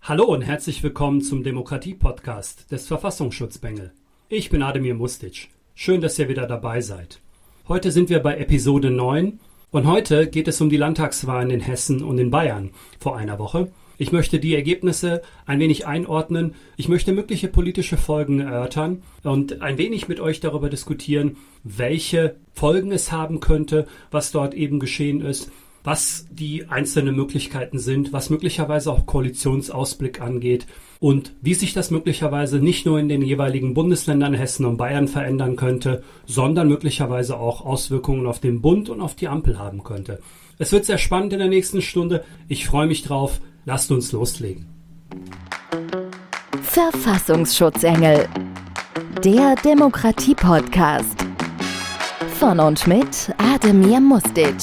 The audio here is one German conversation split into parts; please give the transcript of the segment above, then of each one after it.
Hallo und herzlich willkommen zum Demokratie-Podcast des Verfassungsschutzbengel. Ich bin Ademir Mustic. Schön, dass ihr wieder dabei seid. Heute sind wir bei Episode 9 und heute geht es um die Landtagswahlen in Hessen und in Bayern vor einer Woche. Ich möchte die Ergebnisse ein wenig einordnen. Ich möchte mögliche politische Folgen erörtern und ein wenig mit euch darüber diskutieren, welche Folgen es haben könnte, was dort eben geschehen ist, was die einzelnen Möglichkeiten sind, was möglicherweise auch Koalitionsausblick angeht und wie sich das möglicherweise nicht nur in den jeweiligen Bundesländern Hessen und Bayern verändern könnte, sondern möglicherweise auch Auswirkungen auf den Bund und auf die Ampel haben könnte. Es wird sehr spannend in der nächsten Stunde. Ich freue mich drauf. Lasst uns loslegen. Verfassungsschutzengel, der Demokratie-Podcast. Von und mit Ademir Mustic.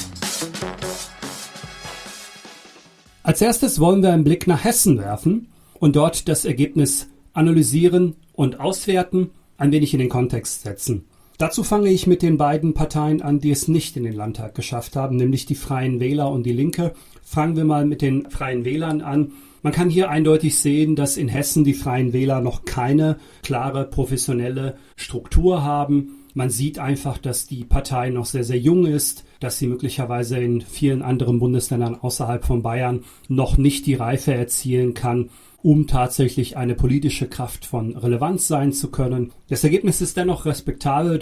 Als erstes wollen wir einen Blick nach Hessen werfen und dort das Ergebnis analysieren und auswerten, ein wenig in den Kontext setzen. Dazu fange ich mit den beiden Parteien an, die es nicht in den Landtag geschafft haben, nämlich die Freien Wähler und die Linke. Fangen wir mal mit den Freien Wählern an. Man kann hier eindeutig sehen, dass in Hessen die Freien Wähler noch keine klare professionelle Struktur haben. Man sieht einfach, dass die Partei noch sehr, sehr jung ist, dass sie möglicherweise in vielen anderen Bundesländern außerhalb von Bayern noch nicht die Reife erzielen kann, um tatsächlich eine politische Kraft von Relevanz sein zu können. Das Ergebnis ist dennoch respektabel.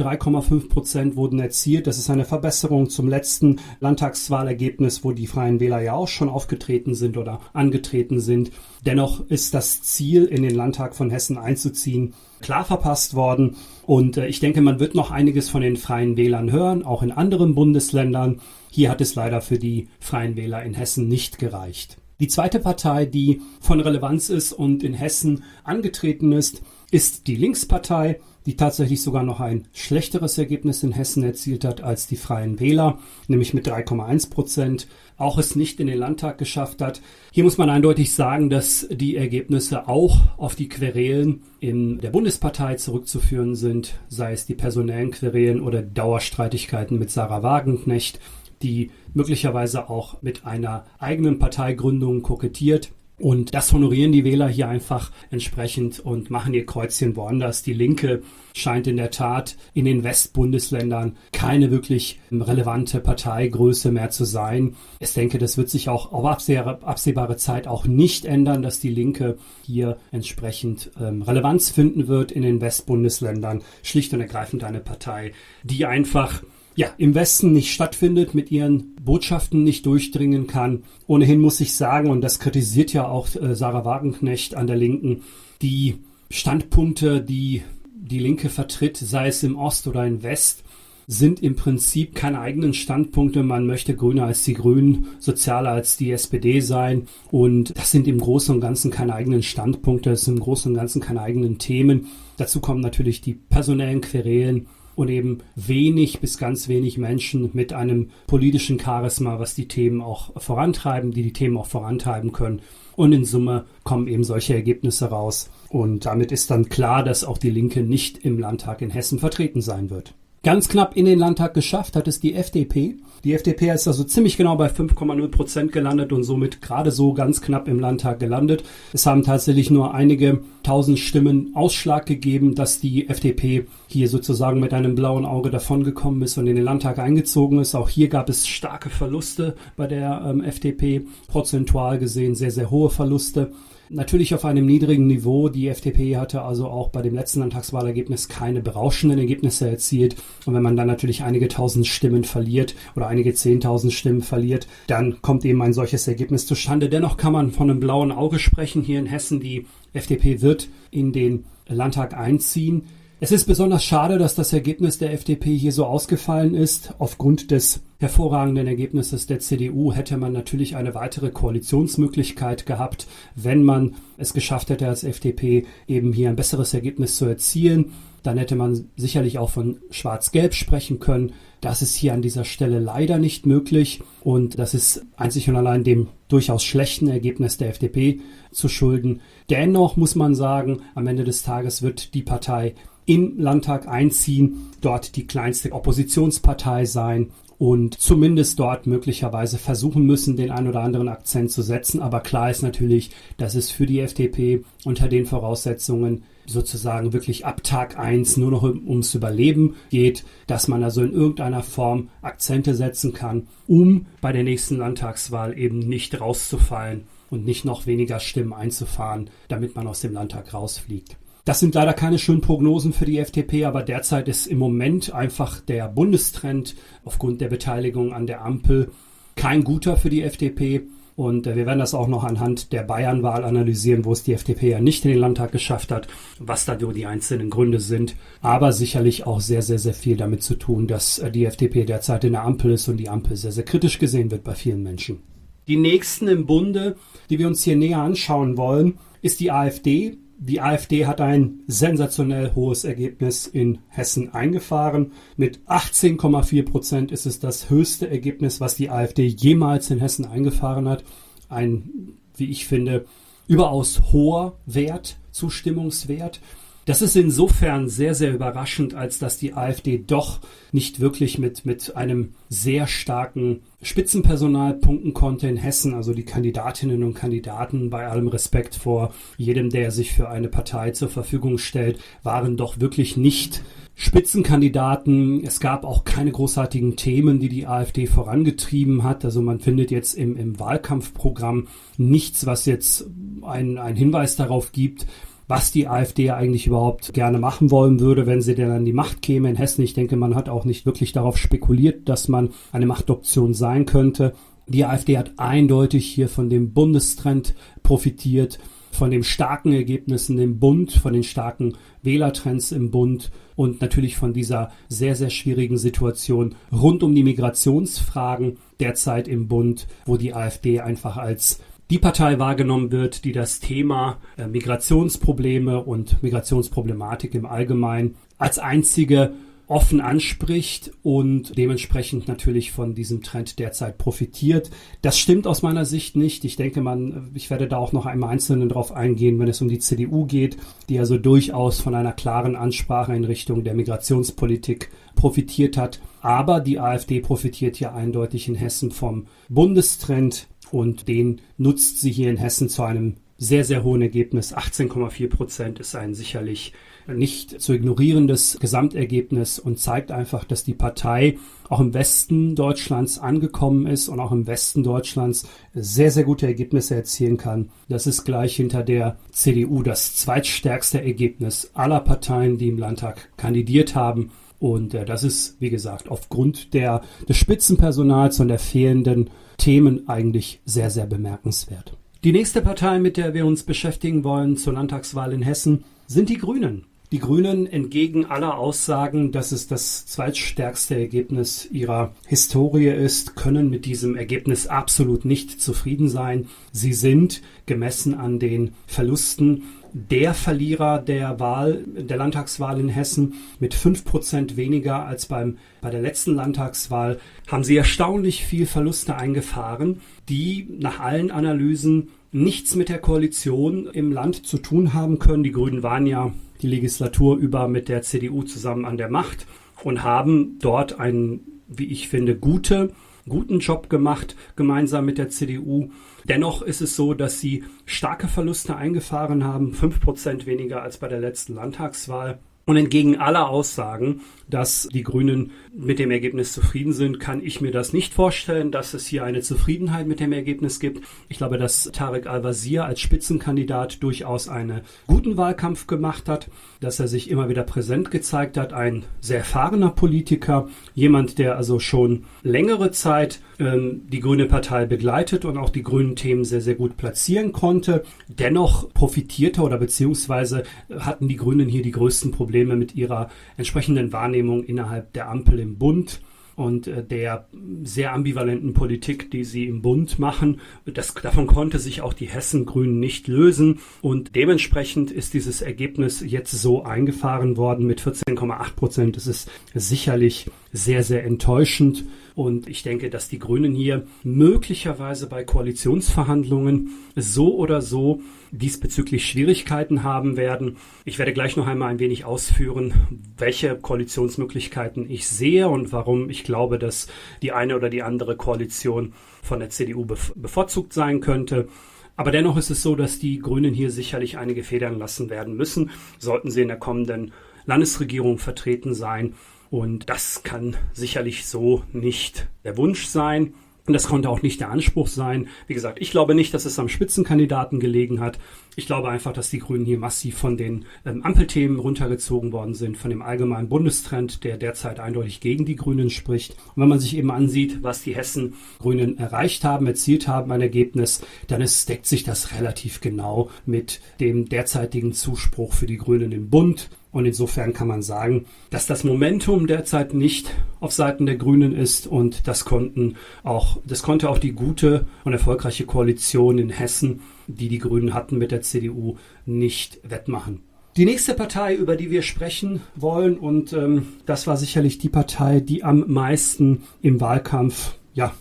3,5% wurden erzielt. Das ist eine Verbesserung zum letzten Landtagswahlergebnis, wo die Freien Wähler ja auch schon aufgetreten sind oder angetreten sind. Dennoch ist das Ziel, in den Landtag von Hessen einzuziehen, klar verpasst worden. Und ich denke, man wird noch einiges von den Freien Wählern hören, auch in anderen Bundesländern. Hier hat es leider für die Freien Wähler in Hessen nicht gereicht. Die zweite Partei, die von Relevanz ist und in Hessen angetreten ist die Linkspartei, die tatsächlich sogar noch ein schlechteres Ergebnis in Hessen erzielt hat als die Freien Wähler, nämlich mit 3,1%, auch es nicht in den Landtag geschafft hat. Hier muss man eindeutig sagen, dass die Ergebnisse auch auf die Querelen in der Bundespartei zurückzuführen sind, sei es die personellen Querelen oder die Dauerstreitigkeiten mit Sarah Wagenknecht, die möglicherweise auch mit einer eigenen Parteigründung kokettiert. Und das honorieren die Wähler hier einfach entsprechend und machen ihr Kreuzchen woanders. Die Linke scheint in der Tat in den Westbundesländern keine wirklich relevante Parteigröße mehr zu sein. Ich denke, das wird sich auch auf absehbare Zeit auch nicht ändern, dass die Linke hier entsprechend Relevanz finden wird in den Westbundesländern. Schlicht und ergreifend eine Partei, die einfach im Westen nicht stattfindet, mit ihren Botschaften nicht durchdringen kann. Ohnehin muss ich sagen, und das kritisiert ja auch Sarah Wagenknecht an der Linken, die Standpunkte, die die Linke vertritt, sei es im Ost oder im West, sind im Prinzip keine eigenen Standpunkte. Man möchte grüner als die Grünen, sozialer als die SPD sein. Und das sind im Großen und Ganzen keine eigenen Standpunkte, das sind im Großen und Ganzen keine eigenen Themen. Dazu kommen natürlich die personellen Querelen und eben wenig bis ganz wenig Menschen mit einem politischen Charisma, was die Themen auch vorantreiben, die Themen auch vorantreiben können. Und in Summe kommen eben solche Ergebnisse raus. Und damit ist dann klar, dass auch die Linke nicht im Landtag in Hessen vertreten sein wird. Ganz knapp in den Landtag geschafft hat es die FDP. Die FDP ist also ziemlich genau bei 5,0% gelandet und somit gerade so ganz knapp im Landtag gelandet. Es haben tatsächlich nur einige tausend Stimmen Ausschlag gegeben, dass die FDP hier sozusagen mit einem blauen Auge davongekommen ist und in den Landtag eingezogen ist. Auch hier gab es starke Verluste bei der FDP, prozentual gesehen sehr, sehr hohe Verluste. Natürlich auf einem niedrigen Niveau. Die FDP hatte also auch bei dem letzten Landtagswahlergebnis keine berauschenden Ergebnisse erzielt. Und wenn man dann natürlich einige tausend Stimmen verliert oder einige 10.000 Stimmen verliert, dann kommt eben ein solches Ergebnis zustande. Dennoch kann man von einem blauen Auge sprechen hier in Hessen. Die FDP wird in den Landtag einziehen. Es ist besonders schade, dass das Ergebnis der FDP hier so ausgefallen ist. Aufgrund des hervorragenden Ergebnisses der CDU hätte man natürlich eine weitere Koalitionsmöglichkeit gehabt, wenn man es geschafft hätte, als FDP eben hier ein besseres Ergebnis zu erzielen. Dann hätte man sicherlich auch von Schwarz-Gelb sprechen können. Das ist hier an dieser Stelle leider nicht möglich und das ist einzig und allein dem durchaus schlechten Ergebnis der FDP zu schulden. Dennoch muss man sagen, am Ende des Tages wird die Partei im Landtag einziehen, dort die kleinste Oppositionspartei sein und zumindest dort möglicherweise versuchen müssen, den ein oder anderen Akzent zu setzen. Aber klar ist natürlich, dass es für die FDP unter den Voraussetzungen sozusagen wirklich ab Tag 1 nur noch ums Überleben geht, dass man also in irgendeiner Form Akzente setzen kann, um bei der nächsten Landtagswahl eben nicht rauszufallen und nicht noch weniger Stimmen einzufahren, damit man aus dem Landtag rausfliegt. Das sind leider keine schönen Prognosen für die FDP, aber derzeit ist im Moment einfach der Bundestrend aufgrund der Beteiligung an der Ampel kein guter für die FDP. Und wir werden das auch noch anhand der Bayernwahl analysieren, wo es die FDP ja nicht in den Landtag geschafft hat, was da die einzelnen Gründe sind. Aber sicherlich auch sehr, sehr, sehr viel damit zu tun, dass die FDP derzeit in der Ampel ist und die Ampel sehr, sehr kritisch gesehen wird bei vielen Menschen. Die nächsten im Bunde, die wir uns hier näher anschauen wollen, ist die AfD. Die AfD hat ein sensationell hohes Ergebnis in Hessen eingefahren. Mit 18,4% ist es das höchste Ergebnis, was die AfD jemals in Hessen eingefahren hat. Ein, wie ich finde, überaus hoher Wert, Zustimmungswert. Das ist insofern sehr, sehr überraschend, als dass die AfD doch nicht wirklich mit einem sehr starken Spitzenpersonal punkten konnte in Hessen. Also die Kandidatinnen und Kandidaten, bei allem Respekt vor jedem, der sich für eine Partei zur Verfügung stellt, waren doch wirklich nicht Spitzenkandidaten. Es gab auch keine großartigen Themen, die AfD vorangetrieben hat. Also man findet jetzt im Wahlkampfprogramm nichts, was jetzt einen Hinweis darauf gibt, was die AfD eigentlich überhaupt gerne machen wollen würde, wenn sie denn an die Macht käme in Hessen. Ich denke, man hat auch nicht wirklich darauf spekuliert, dass man eine Machtoption sein könnte. Die AfD hat eindeutig hier von dem Bundestrend profitiert, von den starken Ergebnissen im Bund, von den starken Wählertrends im Bund und natürlich von dieser sehr, sehr schwierigen Situation rund um die Migrationsfragen derzeit im Bund, wo die AfD einfach als die Partei wahrgenommen wird, die das Thema Migrationsprobleme und Migrationsproblematik im Allgemeinen als einzige offen anspricht und dementsprechend natürlich von diesem Trend derzeit profitiert. Das stimmt aus meiner Sicht nicht. Ich denke, ich werde da auch noch einmal einzeln drauf eingehen, wenn es um die CDU geht, die also durchaus von einer klaren Ansprache in Richtung der Migrationspolitik profitiert hat. Aber die AfD profitiert hier eindeutig in Hessen vom Bundestrend. Und den nutzt sie hier in Hessen zu einem sehr, sehr hohen Ergebnis. 18,4% ist ein sicherlich nicht zu ignorierendes Gesamtergebnis und zeigt einfach, dass die Partei auch im Westen Deutschlands angekommen ist und auch im Westen Deutschlands sehr, sehr gute Ergebnisse erzielen kann. Das ist gleich hinter der CDU das zweitstärkste Ergebnis aller Parteien, die im Landtag kandidiert haben. Und das ist, wie gesagt, aufgrund des Spitzenpersonals und der fehlenden Themen eigentlich sehr, sehr bemerkenswert. Die nächste Partei, mit der wir uns beschäftigen wollen zur Landtagswahl in Hessen, sind die Grünen. Die Grünen, entgegen aller Aussagen, dass es das zweitstärkste Ergebnis ihrer Historie ist, können mit diesem Ergebnis absolut nicht zufrieden sein. Sie sind, gemessen an den Verlusten, der Verlierer der Landtagswahl in Hessen. Mit 5% weniger als bei der letzten Landtagswahl haben sie erstaunlich viel Verluste eingefahren, die nach allen Analysen nichts mit der Koalition im Land zu tun haben können. Die Grünen waren ja die Legislatur über mit der CDU zusammen an der Macht und haben dort einen, wie ich finde, guten Job gemacht, gemeinsam mit der CDU. Dennoch ist es so, dass sie starke Verluste eingefahren haben, 5% weniger als bei der letzten Landtagswahl. Und entgegen aller Aussagen, dass die Grünen mit dem Ergebnis zufrieden sind, kann ich mir das nicht vorstellen, dass es hier eine Zufriedenheit mit dem Ergebnis gibt. Ich glaube, dass Tarek Al-Wazir als Spitzenkandidat durchaus einen guten Wahlkampf gemacht hat, dass er sich immer wieder präsent gezeigt hat, ein sehr erfahrener Politiker, jemand, der also schon längere Zeit die Grüne Partei begleitet und auch die grünen Themen sehr, sehr gut platzieren konnte. Dennoch profitierte oder beziehungsweise hatten die Grünen hier die größten Probleme mit ihrer entsprechenden Wahrnehmung innerhalb der Ampel im Bund und der sehr ambivalenten Politik, die sie im Bund machen. Davon konnte sich auch die Hessen-Grünen nicht lösen und dementsprechend ist dieses Ergebnis jetzt so eingefahren worden mit 14,8%. Das ist sicherlich sehr, sehr enttäuschend. Und ich denke, dass die Grünen hier möglicherweise bei Koalitionsverhandlungen so oder so diesbezüglich Schwierigkeiten haben werden. Ich werde gleich noch einmal ein wenig ausführen, welche Koalitionsmöglichkeiten ich sehe und warum ich glaube, dass die eine oder die andere Koalition von der CDU bevorzugt sein könnte. Aber dennoch ist es so, dass die Grünen hier sicherlich einige Federn lassen werden müssen, sollten sie in der kommenden Landesregierung vertreten sein. Und das kann sicherlich so nicht der Wunsch sein. Und das konnte auch nicht der Anspruch sein. Wie gesagt, ich glaube nicht, dass es am Spitzenkandidaten gelegen hat. Ich glaube einfach, dass die Grünen hier massiv von den Ampelthemen runtergezogen worden sind, von dem allgemeinen Bundestrend, der derzeit eindeutig gegen die Grünen spricht. Und wenn man sich eben ansieht, was die Hessen-Grünen erreicht haben, erzielt haben, ein Ergebnis, dann deckt sich das relativ genau mit dem derzeitigen Zuspruch für die Grünen im Bund. Und insofern kann man sagen, dass das Momentum derzeit nicht auf Seiten der Grünen ist und das konnte auch die gute und erfolgreiche Koalition in Hessen, die die Grünen hatten mit der CDU, nicht wettmachen. Die nächste Partei, über die wir sprechen wollen, und das war sicherlich die Partei, die am meisten im Wahlkampf,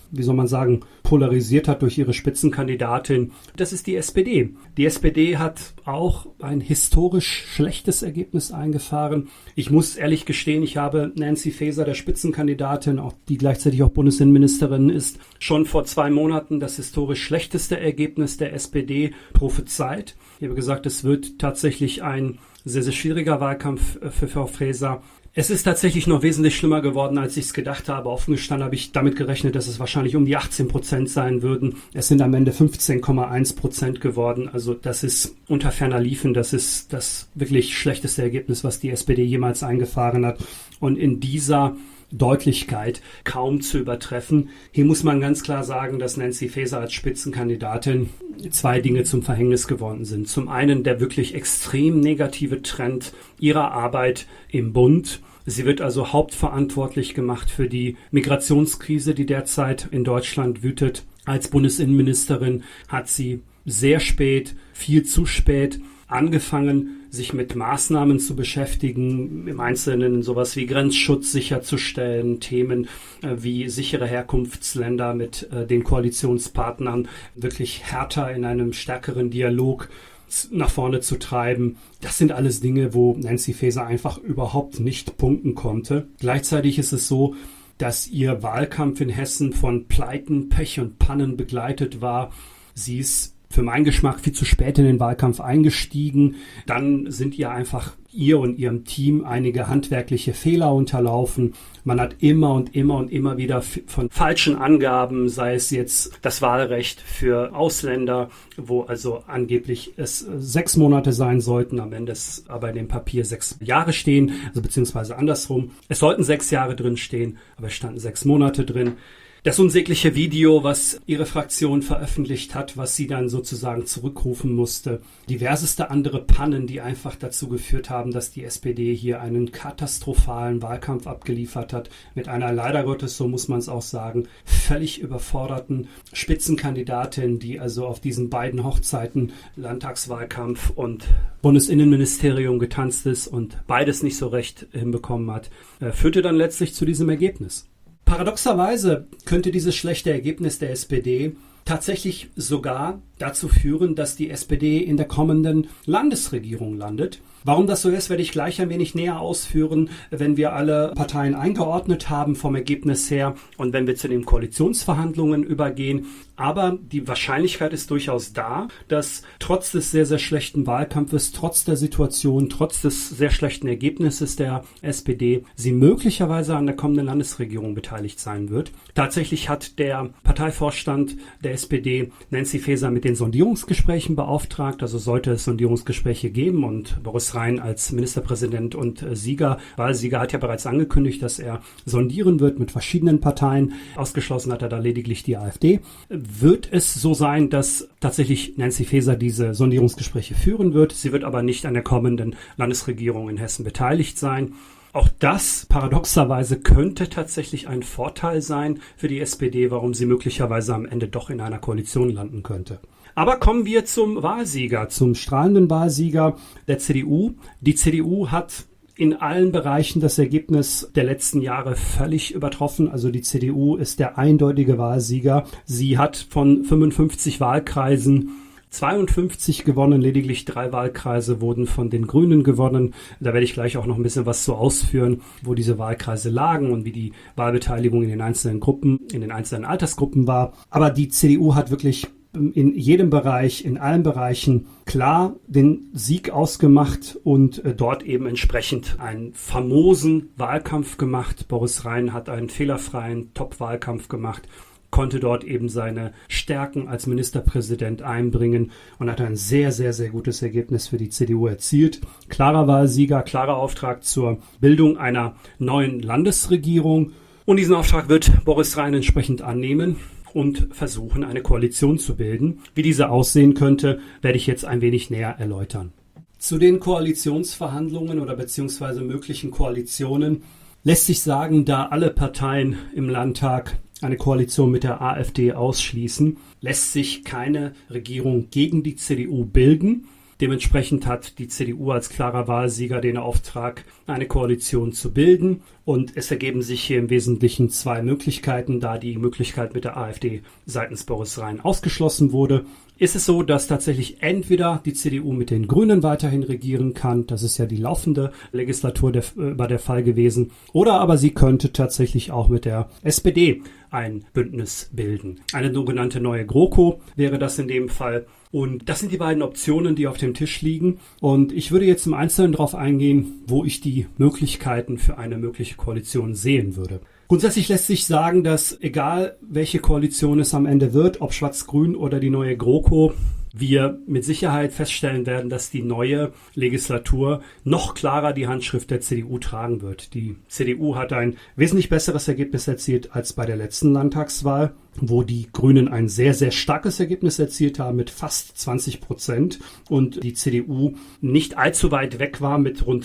polarisiert hat durch ihre Spitzenkandidatin. Das ist die SPD. Die SPD hat auch ein historisch schlechtes Ergebnis eingefahren. Ich muss ehrlich gestehen, ich habe Nancy Faeser, der Spitzenkandidatin, die gleichzeitig auch Bundesinnenministerin ist, schon vor 2 Monaten das historisch schlechteste Ergebnis der SPD prophezeit. Ich habe gesagt, es wird tatsächlich ein sehr, sehr schwieriger Wahlkampf für Frau Faeser. Es ist tatsächlich noch wesentlich schlimmer geworden, als ich es gedacht habe. Offen gestanden habe ich damit gerechnet, dass es wahrscheinlich um die 18% sein würden. Es sind am Ende 15,1% geworden. Also das ist unter ferner Liefen. Das ist das wirklich schlechteste Ergebnis, was die SPD jemals eingefahren hat. Und in dieser Deutlichkeit kaum zu übertreffen. Hier muss man ganz klar sagen, dass Nancy Faeser als Spitzenkandidatin 2 Dinge zum Verhängnis geworden sind. Zum einen der wirklich extrem negative Trend ihrer Arbeit im Bund. Sie wird also hauptverantwortlich gemacht für die Migrationskrise, die derzeit in Deutschland wütet. Als Bundesinnenministerin hat sie sehr spät, viel zu spät angefangen, sich mit Maßnahmen zu beschäftigen, im Einzelnen sowas wie Grenzschutz sicherzustellen, Themen wie sichere Herkunftsländer mit den Koalitionspartnern wirklich härter in einem stärkeren Dialog nach vorne zu treiben. Das sind alles Dinge, wo Nancy Faeser einfach überhaupt nicht punkten konnte. Gleichzeitig ist es so, dass ihr Wahlkampf in Hessen von Pleiten, Pech und Pannen begleitet war. Sie ist für meinen Geschmack viel zu spät in den Wahlkampf eingestiegen. Dann sind ihr und ihrem Team einige handwerkliche Fehler unterlaufen. Man hat immer und immer wieder von falschen Angaben, sei es jetzt das Wahlrecht für Ausländer, wo also angeblich es 6 Monate sein sollten, am Ende es aber in dem Papier 6 Jahre stehen, also beziehungsweise andersrum. Es sollten 6 Jahre drin stehen, aber es standen 6 Monate drin. Das unsägliche Video, was ihre Fraktion veröffentlicht hat, was sie dann sozusagen zurückrufen musste. Diverseste andere Pannen, die einfach dazu geführt haben, dass die SPD hier einen katastrophalen Wahlkampf abgeliefert hat. Mit einer leider Gottes, so muss man es auch sagen, völlig überforderten Spitzenkandidatin, die also auf diesen beiden Hochzeiten, Landtagswahlkampf und Bundesinnenministerium, getanzt ist und beides nicht so recht hinbekommen hat, führte dann letztlich zu diesem Ergebnis. Paradoxerweise könnte dieses schlechte Ergebnis der SPD tatsächlich sogar dazu führen, dass die SPD in der kommenden Landesregierung landet. Warum das so ist, werde ich gleich ein wenig näher ausführen, wenn wir alle Parteien eingeordnet haben vom Ergebnis her und wenn wir zu den Koalitionsverhandlungen übergehen. Aber die Wahrscheinlichkeit ist durchaus da, dass trotz des sehr, sehr schlechten Wahlkampfes, trotz der Situation, trotz des sehr schlechten Ergebnisses der SPD, sie möglicherweise an der kommenden Landesregierung beteiligt sein wird. Tatsächlich hat der Parteivorstand der SPD Nancy Faeser mit den Sondierungsgesprächen beauftragt. Also sollte es Sondierungsgespräche geben und Boris Rhein als Ministerpräsident und Wahlsieger hat ja bereits angekündigt, dass er sondieren wird mit verschiedenen Parteien. Ausgeschlossen hat er da lediglich die AfD. Wird es so sein, dass tatsächlich Nancy Faeser diese Sondierungsgespräche führen wird? Sie wird aber nicht an der kommenden Landesregierung in Hessen beteiligt sein. Auch das paradoxerweise könnte tatsächlich ein Vorteil sein für die SPD, warum sie möglicherweise am Ende doch in einer Koalition landen könnte. Aber kommen wir zum Wahlsieger, zum strahlenden Wahlsieger der CDU. Die CDU hat in allen Bereichen das Ergebnis der letzten Jahre völlig übertroffen. Also die CDU ist der eindeutige Wahlsieger. Sie hat von 55 Wahlkreisen 52 gewonnen, lediglich 3 Wahlkreise wurden von den Grünen gewonnen. Da werde ich gleich auch noch ein bisschen was zu ausführen, wo diese Wahlkreise lagen und wie die Wahlbeteiligung in den einzelnen Gruppen, in den einzelnen Altersgruppen war. Aber die CDU hat wirklich in jedem Bereich, in allen Bereichen klar den Sieg ausgemacht und dort eben entsprechend einen famosen Wahlkampf gemacht. Boris Rhein hat einen fehlerfreien Top-Wahlkampf gemacht, konnte dort eben seine Stärken als Ministerpräsident einbringen und hat ein sehr, sehr, sehr gutes Ergebnis für die CDU erzielt. Klarer Wahlsieger, klarer Auftrag zur Bildung einer neuen Landesregierung. Und diesen Auftrag wird Boris Rhein entsprechend annehmen und versuchen, eine Koalition zu bilden. Wie diese aussehen könnte, werde ich jetzt ein wenig näher erläutern. Zu den Koalitionsverhandlungen oder beziehungsweise möglichen Koalitionen lässt sich sagen, da alle Parteien im Landtag eine Koalition mit der AfD ausschließen, lässt sich keine Regierung gegen die CDU bilden. Dementsprechend hat die CDU als klarer Wahlsieger den Auftrag, eine Koalition zu bilden. Und es ergeben sich hier im Wesentlichen 2 Möglichkeiten, da die Möglichkeit mit der AfD seitens Boris Rhein ausgeschlossen wurde. Ist es so, dass tatsächlich entweder die CDU mit den Grünen weiterhin regieren kann, das ist ja die laufende Legislatur über der Fall gewesen, oder aber sie könnte tatsächlich auch mit der SPD ein Bündnis bilden. Eine sogenannte neue GroKo wäre das in dem Fall. Und das sind die beiden Optionen, die auf dem Tisch liegen. Und ich würde jetzt im Einzelnen darauf eingehen, wo ich die Möglichkeiten für eine mögliche Koalition sehen würde. Grundsätzlich lässt sich sagen, dass egal welche Koalition es am Ende wird, ob Schwarz-Grün oder die neue GroKo, wir mit Sicherheit feststellen werden, dass die neue Legislatur noch klarer die Handschrift der CDU tragen wird. Die CDU hat ein wesentlich besseres Ergebnis erzielt als bei der letzten Landtagswahl, wo die Grünen ein sehr, sehr starkes Ergebnis erzielt haben mit fast 20% und die CDU nicht allzu weit weg war mit rund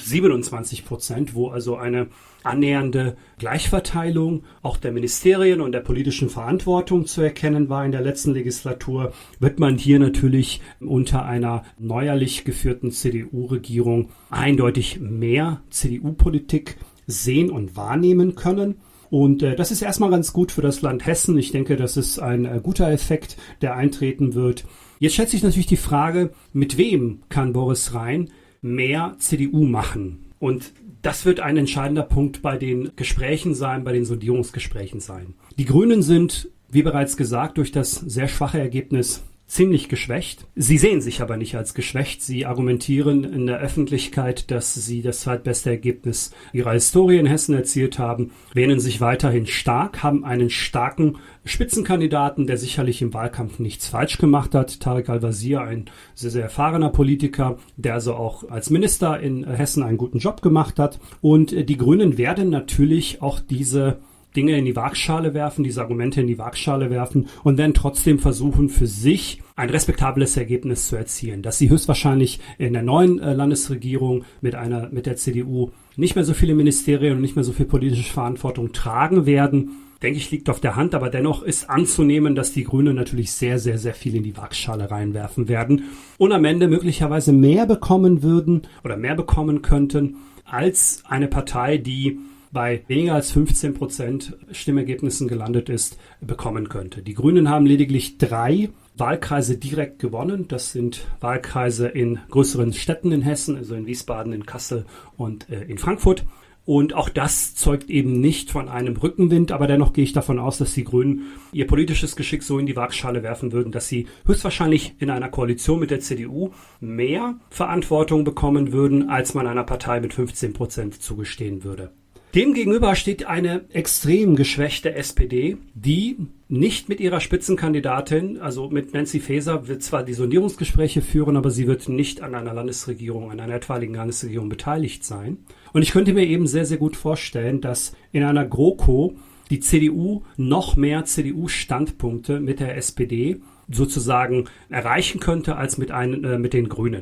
27%, wo also eine annähernde Gleichverteilung auch der Ministerien und der politischen Verantwortung zu erkennen war in der letzten Legislatur, wird man hier natürlich unter einer neuerlich geführten CDU-Regierung eindeutig mehr CDU-Politik sehen und wahrnehmen können. Und das ist erstmal ganz gut für das Land Hessen. Ich denke, das ist ein guter Effekt, der eintreten wird. Jetzt stellt sich natürlich die Frage, mit wem kann Boris Rhein mehr CDU machen? Und das wird ein entscheidender Punkt bei den Gesprächen sein, bei den Sondierungsgesprächen sein. Die Grünen sind, wie bereits gesagt, durch das sehr schwache Ergebnis ziemlich geschwächt. Sie sehen sich aber nicht als geschwächt. Sie argumentieren in der Öffentlichkeit, dass sie das zweitbeste Ergebnis ihrer Historie in Hessen erzielt haben, wähnen sich weiterhin stark, haben einen starken Spitzenkandidaten, der sicherlich im Wahlkampf nichts falsch gemacht hat. Tarek Al-Wazir, ein sehr, sehr erfahrener Politiker, der also auch als Minister in Hessen einen guten Job gemacht hat. Und die Grünen werden natürlich auch diese Dinge in die Waagschale werfen, diese Argumente in die Waagschale werfen und werden trotzdem versuchen, für sich ein respektables Ergebnis zu erzielen. Dass sie höchstwahrscheinlich in der neuen Landesregierung mit der CDU nicht mehr so viele Ministerien und nicht mehr so viel politische Verantwortung tragen werden, denke ich, liegt auf der Hand. Aber dennoch ist anzunehmen, dass die Grünen natürlich sehr, sehr, sehr viel in die Waagschale reinwerfen werden und am Ende möglicherweise mehr bekommen würden oder mehr bekommen könnten als eine Partei, die bei weniger als 15% Stimmergebnissen gelandet ist, bekommen könnte. Die Grünen haben lediglich 3 Wahlkreise direkt gewonnen. Das sind Wahlkreise in größeren Städten in Hessen, also in Wiesbaden, in Kassel und in Frankfurt. Und auch das zeugt eben nicht von einem Rückenwind, aber dennoch gehe ich davon aus, dass die Grünen ihr politisches Geschick so in die Waagschale werfen würden, dass sie höchstwahrscheinlich in einer Koalition mit der CDU mehr Verantwortung bekommen würden, als man einer Partei mit 15% zugestehen würde. Demgegenüber steht eine extrem geschwächte SPD, die nicht mit ihrer Spitzenkandidatin, also mit Nancy Faeser, wird zwar die Sondierungsgespräche führen, aber sie wird nicht an einer Landesregierung, an einer etwaigen Landesregierung beteiligt sein. Und ich könnte mir eben sehr, sehr gut vorstellen, dass in einer GroKo die CDU noch mehr CDU-Standpunkte mit der SPD sozusagen erreichen könnte als mit den Grünen.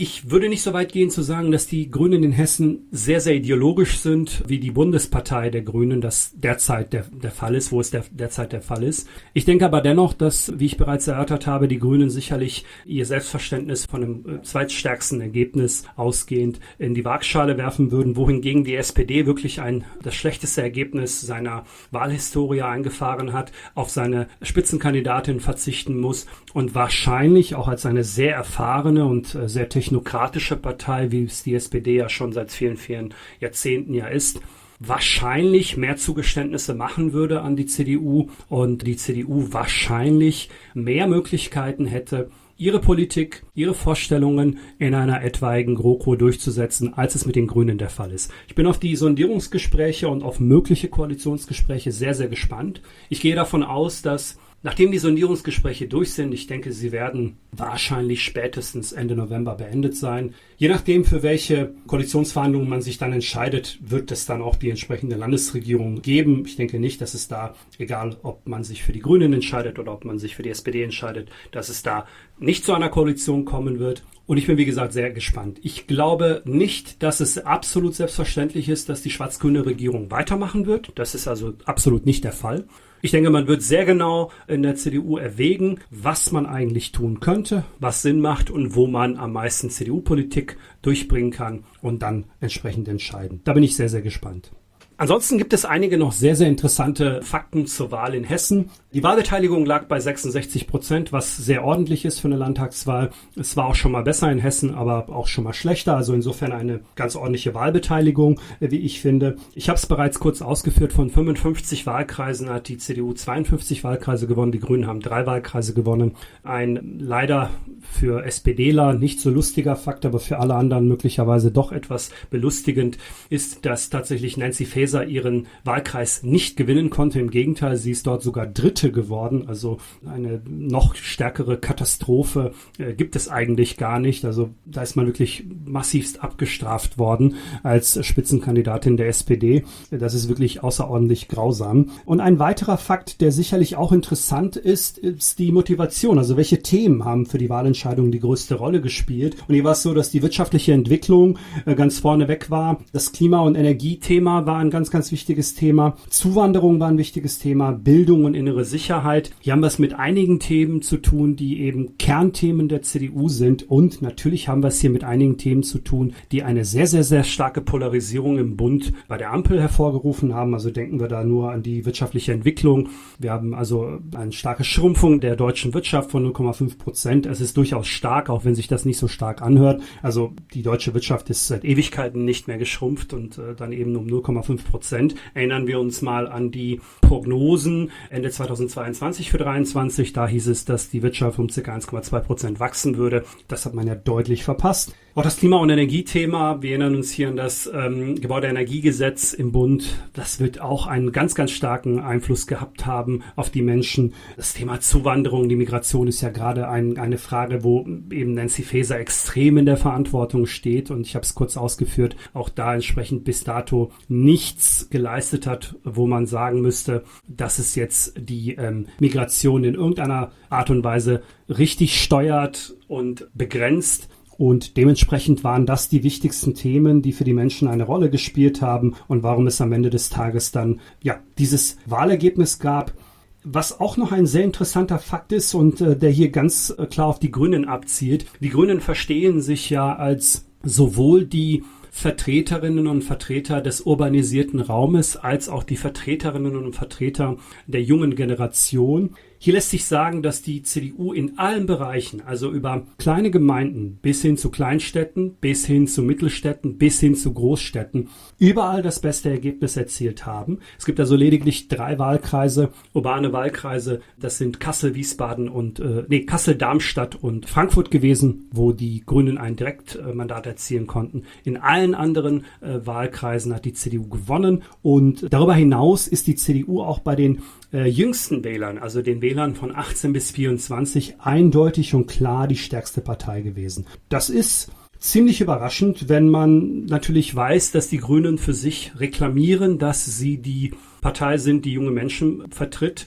Ich würde nicht so weit gehen zu sagen, dass die Grünen in Hessen sehr, sehr ideologisch sind, wie die Bundespartei der Grünen das derzeit der Fall ist, wo es derzeit der Fall ist. Ich denke aber dennoch, dass, wie ich bereits erörtert habe, die Grünen sicherlich ihr Selbstverständnis von einem zweitstärksten Ergebnis ausgehend in die Waagschale werfen würden, wohingegen die SPD wirklich das schlechteste Ergebnis seiner Wahlhistorie eingefahren hat, auf seine Spitzenkandidatin verzichten muss und wahrscheinlich auch als eine sehr erfahrene und sehr technokratische Partei, wie es die SPD ja schon seit vielen, vielen Jahrzehnten ja ist, wahrscheinlich mehr Zugeständnisse machen würde an die CDU und die CDU wahrscheinlich mehr Möglichkeiten hätte, ihre Politik, ihre Vorstellungen in einer etwaigen GroKo durchzusetzen, als es mit den Grünen der Fall ist. Ich bin auf die Sondierungsgespräche und auf mögliche Koalitionsgespräche sehr, sehr gespannt. Ich gehe davon aus, dass nachdem die Sondierungsgespräche durch sind, ich denke, sie werden wahrscheinlich spätestens Ende November beendet sein. Je nachdem, für welche Koalitionsverhandlungen man sich dann entscheidet, wird es dann auch die entsprechende Landesregierung geben. Ich denke nicht, dass es da, egal ob man sich für die Grünen entscheidet oder ob man sich für die SPD entscheidet, dass es da nicht zu einer Koalition kommen wird. Und ich bin, wie gesagt, sehr gespannt. Ich glaube nicht, dass es absolut selbstverständlich ist, dass die schwarz-grüne Regierung weitermachen wird. Das ist also absolut nicht der Fall. Ich denke, man wird sehr genau in der CDU erwägen, was man eigentlich tun könnte, was Sinn macht und wo man am meisten CDU-Politik durchbringen kann und dann entsprechend entscheiden. Da bin ich sehr, sehr gespannt. Ansonsten gibt es einige noch sehr, sehr interessante Fakten zur Wahl in Hessen. Die Wahlbeteiligung lag bei 66%, was sehr ordentlich ist für eine Landtagswahl. Es war auch schon mal besser in Hessen, aber auch schon mal schlechter. Also insofern eine ganz ordentliche Wahlbeteiligung, wie ich finde. Ich habe es bereits kurz ausgeführt, von 55 Wahlkreisen hat die CDU 52 Wahlkreise gewonnen. Die Grünen haben 3 Wahlkreise gewonnen. Ein leider für SPDler nicht so lustiger Fakt, aber für alle anderen möglicherweise doch etwas belustigend ist, dass tatsächlich Nancy Faeser ihren Wahlkreis nicht gewinnen konnte. Im Gegenteil, sie ist dort sogar Dritte geworden. Also eine noch stärkere Katastrophe gibt es eigentlich gar nicht. Also da ist man wirklich massivst abgestraft worden als Spitzenkandidatin der SPD. Das ist wirklich außerordentlich grausam. Und ein weiterer Fakt, der sicherlich auch interessant ist, ist die Motivation. Also welche Themen haben für die Wahlentscheidung die größte Rolle gespielt? Und hier war es so, dass die wirtschaftliche Entwicklung ganz vorne weg war. Das Klima- und Energiethema war ein ganz wichtiges Thema. Zuwanderung war ein wichtiges Thema. Bildung und innere Sicherheit. Hier haben wir es mit einigen Themen zu tun, die eben Kernthemen der CDU sind. Und natürlich haben wir es hier mit einigen Themen zu tun, die eine sehr, sehr, sehr starke Polarisierung im Bund bei der Ampel hervorgerufen haben. Also denken wir da nur an die wirtschaftliche Entwicklung. Wir haben also eine starke Schrumpfung der deutschen Wirtschaft von 0,5%. Es ist durchaus stark, auch wenn sich das nicht so stark anhört. Also die deutsche Wirtschaft ist seit Ewigkeiten nicht mehr geschrumpft und dann eben um 0,5%. Erinnern wir uns mal an die Prognosen Ende 2022 für 2023. Da hieß es, dass die Wirtschaft um ca. 1,2% wachsen würde. Das hat man ja deutlich verpasst. Auch das Klima- und Energiethema, wir erinnern uns hier an das Gebäudeenergiegesetz im Bund. Das wird auch einen ganz starken Einfluss gehabt haben auf die Menschen. Das Thema Zuwanderung, die Migration ist ja gerade eine Frage, wo eben Nancy Faeser extrem in der Verantwortung steht. Und ich habe es kurz ausgeführt, auch da entsprechend bis dato nichts geleistet hat, wo man sagen müsste, dass es jetzt die Migration in irgendeiner Art und Weise richtig steuert und begrenzt. Und dementsprechend waren das die wichtigsten Themen, die für die Menschen eine Rolle gespielt haben und warum es am Ende des Tages dann dieses Wahlergebnis gab. Was auch noch ein sehr interessanter Fakt ist und der hier ganz klar auf die Grünen abzielt. Die Grünen verstehen sich ja als sowohl die Vertreterinnen und Vertreter des urbanisierten Raumes als auch die Vertreterinnen und Vertreter der jungen Generation. Hier lässt sich sagen, dass die CDU in allen Bereichen, also über kleine Gemeinden bis hin zu Kleinstädten, bis hin zu Mittelstädten, bis hin zu Großstädten, überall das beste Ergebnis erzielt haben. Es gibt also lediglich 3 Wahlkreise, urbane Wahlkreise, das sind Kassel, Wiesbaden und Kassel, Darmstadt und Frankfurt gewesen, wo die Grünen ein Direktmandat erzielen konnten. In allen anderen Wahlkreisen hat die CDU gewonnen und darüber hinaus ist die CDU auch bei den jüngsten Wählern, also den Wählern von 18 bis 24, eindeutig und klar die stärkste Partei gewesen. Das ist ziemlich überraschend, wenn man natürlich weiß, dass die Grünen für sich reklamieren, dass sie die Partei sind, die junge Menschen vertritt.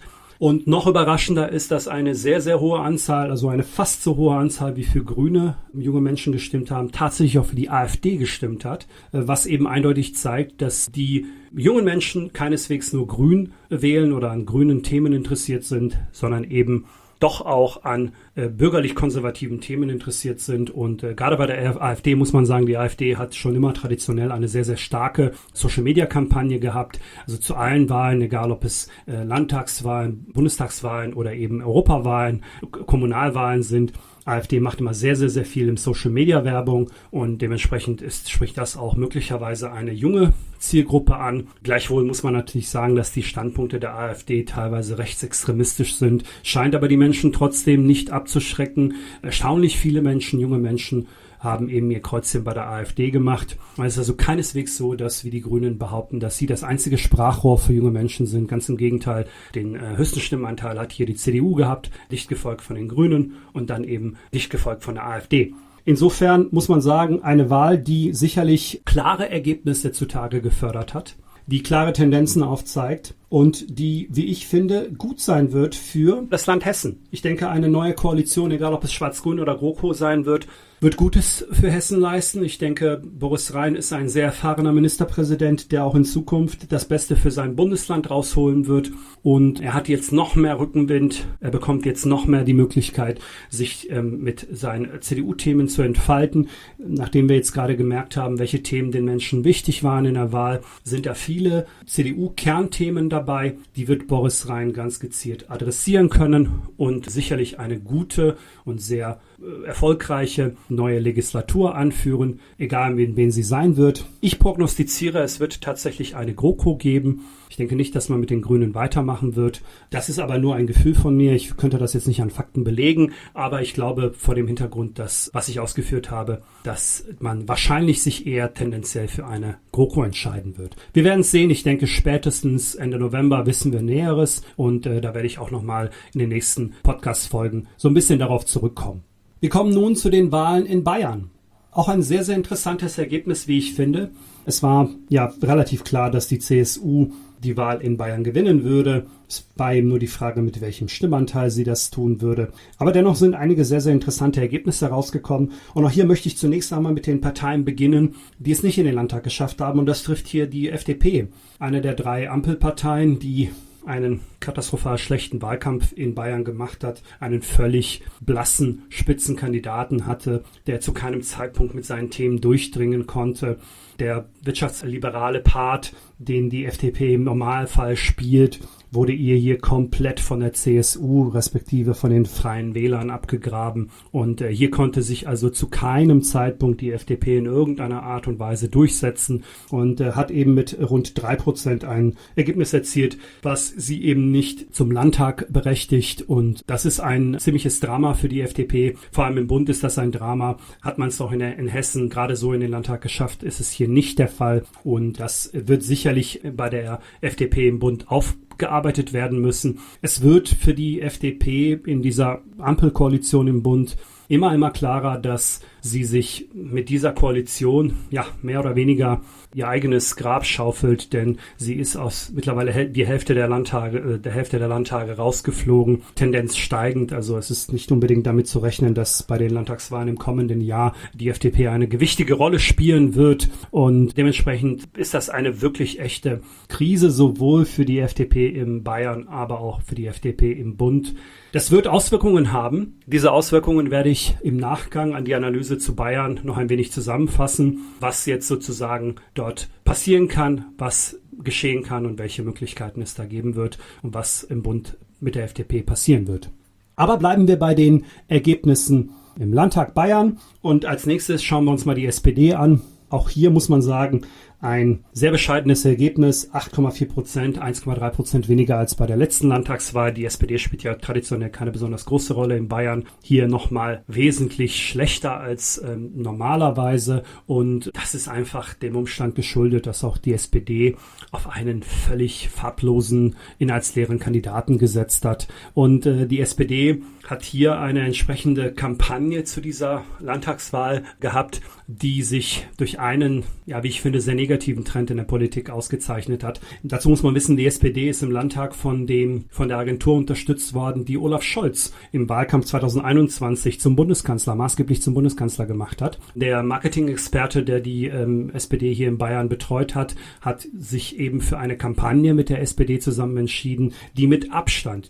Und noch überraschender ist, dass eine sehr, sehr hohe Anzahl, also eine fast so hohe Anzahl wie für Grüne junge Menschen gestimmt haben, tatsächlich auch für die AfD gestimmt hat, was eben eindeutig zeigt, dass die jungen Menschen keineswegs nur grün wählen oder an grünen Themen interessiert sind, sondern eben doch auch an bürgerlich-konservativen Themen interessiert sind. Und gerade bei der AfD muss man sagen, die AfD hat schon immer traditionell eine sehr, sehr starke Social-Media-Kampagne gehabt. Also zu allen Wahlen, egal ob es Landtagswahlen, Bundestagswahlen oder eben Europawahlen, Kommunalwahlen sind. AfD macht immer sehr, sehr, sehr viel im Social-Media-Werbung und dementsprechend spricht das auch möglicherweise eine junge Zielgruppe an. Gleichwohl muss man natürlich sagen, dass die Standpunkte der AfD teilweise rechtsextremistisch sind, scheint aber die Menschen trotzdem nicht abzuschrecken. Erstaunlich viele Menschen, junge Menschen, haben eben ihr Kreuzchen bei der AfD gemacht. Es ist also keineswegs so, dass, wie die Grünen behaupten, dass sie das einzige Sprachrohr für junge Menschen sind. Ganz im Gegenteil, den höchsten Stimmenanteil hat hier die CDU gehabt, dicht gefolgt von den Grünen und dann eben dicht gefolgt von der AfD. Insofern muss man sagen, eine Wahl, die sicherlich klare Ergebnisse zutage gefördert hat, die klare Tendenzen aufzeigt und die, wie ich finde, gut sein wird für das Land Hessen. Ich denke, eine neue Koalition, egal ob es Schwarz-Grün oder GroKo sein wird Gutes für Hessen leisten. Ich denke, Boris Rhein ist ein sehr erfahrener Ministerpräsident, der auch in Zukunft das Beste für sein Bundesland rausholen wird. Und er hat jetzt noch mehr Rückenwind. Er bekommt jetzt noch mehr die Möglichkeit, sich mit seinen CDU-Themen zu entfalten. Nachdem wir jetzt gerade gemerkt haben, welche Themen den Menschen wichtig waren in der Wahl, sind da viele CDU-Kernthemen dabei. Die wird Boris Rhein ganz gezielt adressieren können und sicherlich eine gute und sehr erfolgreiche neue Legislatur anführen, egal wen sie sein wird. Ich prognostiziere, es wird tatsächlich eine GroKo geben. Ich denke nicht, dass man mit den Grünen weitermachen wird. Das ist aber nur ein Gefühl von mir. Ich könnte das jetzt nicht an Fakten belegen, aber ich glaube vor dem Hintergrund, was ich ausgeführt habe, dass man wahrscheinlich sich eher tendenziell für eine GroKo entscheiden wird. Wir werden es sehen. Ich denke, spätestens Ende November wissen wir Näheres und da werde ich auch nochmal in den nächsten Podcast-Folgen so ein bisschen darauf zurückkommen. Wir kommen nun zu den Wahlen in Bayern. Auch ein sehr, sehr interessantes Ergebnis, wie ich finde. Es war ja relativ klar, dass die CSU die Wahl in Bayern gewinnen würde. Es war eben nur die Frage, mit welchem Stimmanteil sie das tun würde. Aber dennoch sind einige sehr, sehr interessante Ergebnisse herausgekommen. Und auch hier möchte ich zunächst einmal mit den Parteien beginnen, die es nicht in den Landtag geschafft haben. Und das trifft hier die FDP, eine der 3 Ampelparteien, die einen katastrophal schlechten Wahlkampf in Bayern gemacht hat, einen völlig blassen Spitzenkandidaten hatte, der zu keinem Zeitpunkt mit seinen Themen durchdringen konnte. Der wirtschaftsliberale Part, den die FDP im Normalfall spielt, wurde ihr hier komplett von der CSU respektive von den Freien Wählern abgegraben. Und hier konnte sich also zu keinem Zeitpunkt die FDP in irgendeiner Art und Weise durchsetzen und hat eben mit rund 3% ein Ergebnis erzielt, was sie eben nicht zum Landtag berechtigt. Und das ist ein ziemliches Drama für die FDP. Vor allem im Bund ist das ein Drama. Hat man es doch in Hessen gerade so in den Landtag geschafft, ist es hier nicht der Fall. Und das wird sicherlich bei der FDP im Bund aufgearbeitet werden müssen. Es wird für die FDP in dieser Ampelkoalition im Bund immer klarer, dass sie sich mit dieser Koalition ja mehr oder weniger ihr eigenes Grab schaufelt, denn sie ist aus mittlerweile die Hälfte der Landtage rausgeflogen, Tendenz steigend. Also es ist nicht unbedingt damit zu rechnen, dass bei den Landtagswahlen im kommenden Jahr die FDP eine gewichtige Rolle spielen wird und dementsprechend ist das eine wirklich echte Krise, sowohl für die FDP in Bayern, aber auch für die FDP im Bund. Das wird Auswirkungen haben. Diese Auswirkungen werde ich im Nachgang an die Analyse zu Bayern noch ein wenig zusammenfassen, was jetzt sozusagen dort passieren kann, was geschehen kann und welche Möglichkeiten es da geben wird und was im Bund mit der FDP passieren wird. Aber bleiben wir bei den Ergebnissen im Landtag Bayern und als nächstes schauen wir uns mal die SPD an. Auch hier muss man sagen, ein sehr bescheidenes Ergebnis, 8,4%, 1,3% weniger als bei der letzten Landtagswahl. Die SPD spielt ja traditionell keine besonders große Rolle in Bayern. Hier nochmal wesentlich schlechter als normalerweise. Und das ist einfach dem Umstand geschuldet, dass auch die SPD auf einen völlig farblosen, inhaltsleeren Kandidaten gesetzt hat. Und die SPD hat hier eine entsprechende Kampagne zu dieser Landtagswahl gehabt, die sich durch einen, ja, wie ich finde, sehr negativen negativen Trend in der Politik ausgezeichnet hat. Dazu muss man wissen, die SPD ist im Landtag von der Agentur unterstützt worden, die Olaf Scholz im Wahlkampf 2021 maßgeblich zum Bundeskanzler gemacht hat. Der Marketing-Experte, der die SPD hier in Bayern betreut hat, hat sich eben für eine Kampagne mit der SPD zusammen entschieden, die mit Abstand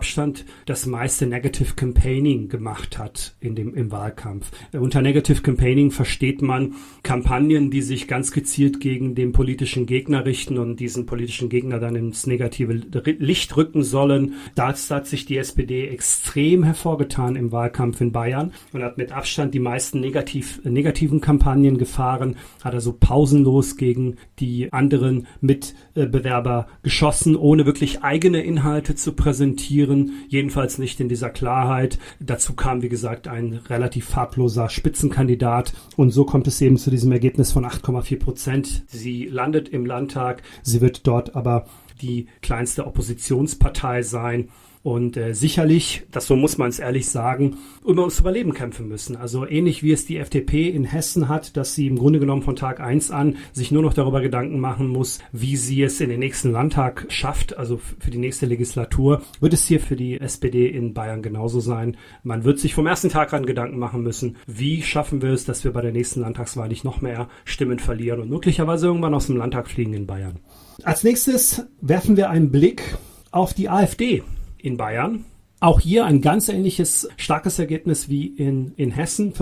das meiste Negative Campaigning gemacht hat im Wahlkampf. Unter Negative Campaigning versteht man Kampagnen, die sich ganz gezielt gegen den politischen Gegner richten und diesen politischen Gegner dann ins negative Licht rücken sollen. Dazu hat sich die SPD extrem hervorgetan im Wahlkampf in Bayern und hat mit Abstand die meisten negativen Kampagnen gefahren, hat also pausenlos gegen die anderen Mitbewerber geschossen, ohne wirklich eigene Inhalte zu präsentieren, jedenfalls nicht in dieser Klarheit. Dazu kam, wie gesagt, ein relativ farbloser Spitzenkandidat und so kommt es eben zu diesem Ergebnis von 8,4%. Sie landet im Landtag, sie wird dort aber die kleinste Oppositionspartei sein. Und sicherlich, so muss man es ehrlich sagen, ums Überleben kämpfen müssen. Also ähnlich wie es die FDP in Hessen hat, dass sie im Grunde genommen von Tag 1 an sich nur noch darüber Gedanken machen muss, wie sie es in den nächsten Landtag schafft, also für die nächste Legislatur, wird es hier für die SPD in Bayern genauso sein. Man wird sich vom ersten Tag an Gedanken machen müssen, wie schaffen wir es, dass wir bei der nächsten Landtagswahl nicht noch mehr Stimmen verlieren und möglicherweise irgendwann aus dem Landtag fliegen in Bayern. Als nächstes werfen wir einen Blick auf die AfD in Bayern. Auch hier ein ganz ähnliches starkes Ergebnis wie in Hessen,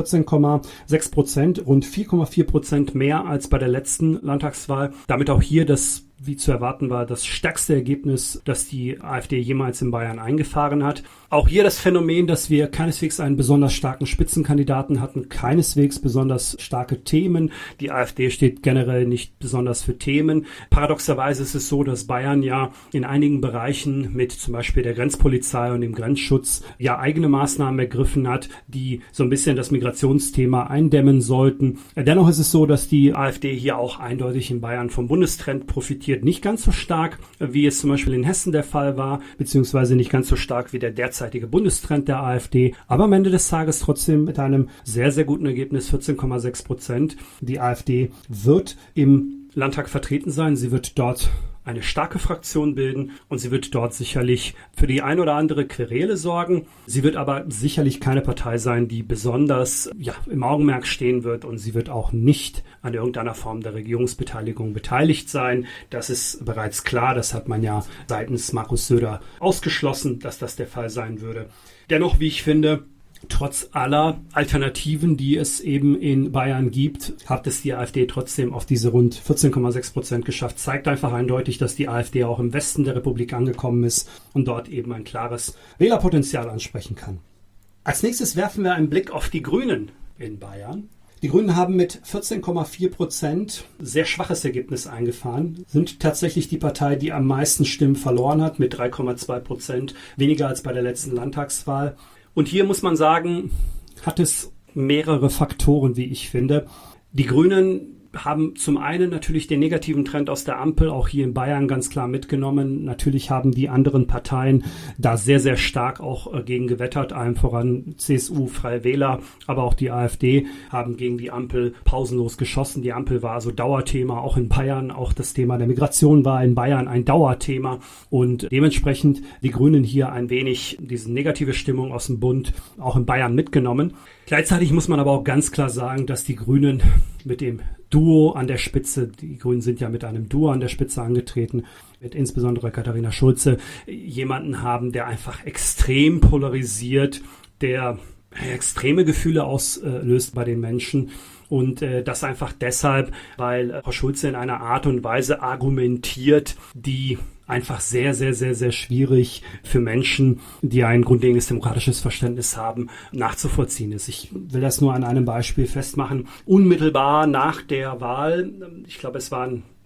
14,6%, rund 4,4% mehr als bei der letzten Landtagswahl. Damit auch hier das, wie zu erwarten war, das stärkste Ergebnis, das die AfD jemals in Bayern eingefahren hat. Auch hier das Phänomen, dass wir keineswegs einen besonders starken Spitzenkandidaten hatten, keineswegs besonders starke Themen. Die AfD steht generell nicht besonders für Themen. Paradoxerweise ist es so, dass Bayern ja in einigen Bereichen mit zum Beispiel der Grenzpolizei und dem Grenzschutz ja eigene Maßnahmen ergriffen hat, die so ein bisschen das Migrationsthema eindämmen sollten. Dennoch ist es so, dass die AfD hier auch eindeutig in Bayern vom Bundestrend profitiert. Nicht ganz so stark, wie es zum Beispiel in Hessen der Fall war, beziehungsweise nicht ganz so stark wie der derzeitige Bundestrend der AfD, aber am Ende des Tages trotzdem mit einem sehr, sehr guten Ergebnis, 14,6%. Die AfD wird im Landtag vertreten sein. Sie wird dort eine starke Fraktion bilden und sie wird dort sicherlich für die ein oder andere Querele sorgen. Sie wird aber sicherlich keine Partei sein, die besonders im Augenmerk stehen wird und sie wird auch nicht an irgendeiner Form der Regierungsbeteiligung beteiligt sein. Das ist bereits klar, das hat man ja seitens Markus Söder ausgeschlossen, dass das der Fall sein würde. Dennoch, wie ich finde, trotz aller Alternativen, die es eben in Bayern gibt, hat es die AfD trotzdem auf diese rund 14,6% geschafft. Zeigt einfach eindeutig, dass die AfD auch im Westen der Republik angekommen ist und dort eben ein klares Wählerpotenzial ansprechen kann. Als nächstes werfen wir einen Blick auf die Grünen in Bayern. Die Grünen haben mit 14,4% sehr schwaches Ergebnis eingefahren, sind tatsächlich die Partei, die am meisten Stimmen verloren hat, mit 3,2%, weniger als bei der letzten Landtagswahl. Und hier muss man sagen, hat es mehrere Faktoren, wie ich finde. Die Grünen haben zum einen natürlich den negativen Trend aus der Ampel auch hier in Bayern ganz klar mitgenommen. Natürlich haben die anderen Parteien da sehr, sehr stark auch gegen gewettert, allen voran CSU, Freie Wähler, aber auch die AfD haben gegen die Ampel pausenlos geschossen. Die Ampel war also Dauerthema, auch in Bayern. Auch das Thema der Migration war in Bayern ein Dauerthema und dementsprechend die Grünen hier ein wenig diese negative Stimmung aus dem Bund auch in Bayern mitgenommen. Gleichzeitig muss man aber auch ganz klar sagen, dass die Grünen mit dem Duo an der Spitze, die Grünen sind ja mit einem Duo an der Spitze angetreten, mit insbesondere Katharina Schulze, jemanden haben, der einfach extrem polarisiert, der extreme Gefühle auslöst bei den Menschen. Und das einfach deshalb, weil Frau Schulze in einer Art und Weise argumentiert, die einfach sehr, sehr, sehr, sehr schwierig für Menschen, die ein grundlegendes demokratisches Verständnis haben, nachzuvollziehen ist. Ich will das nur an einem Beispiel festmachen. Unmittelbar nach der Wahl, ich glaube es waren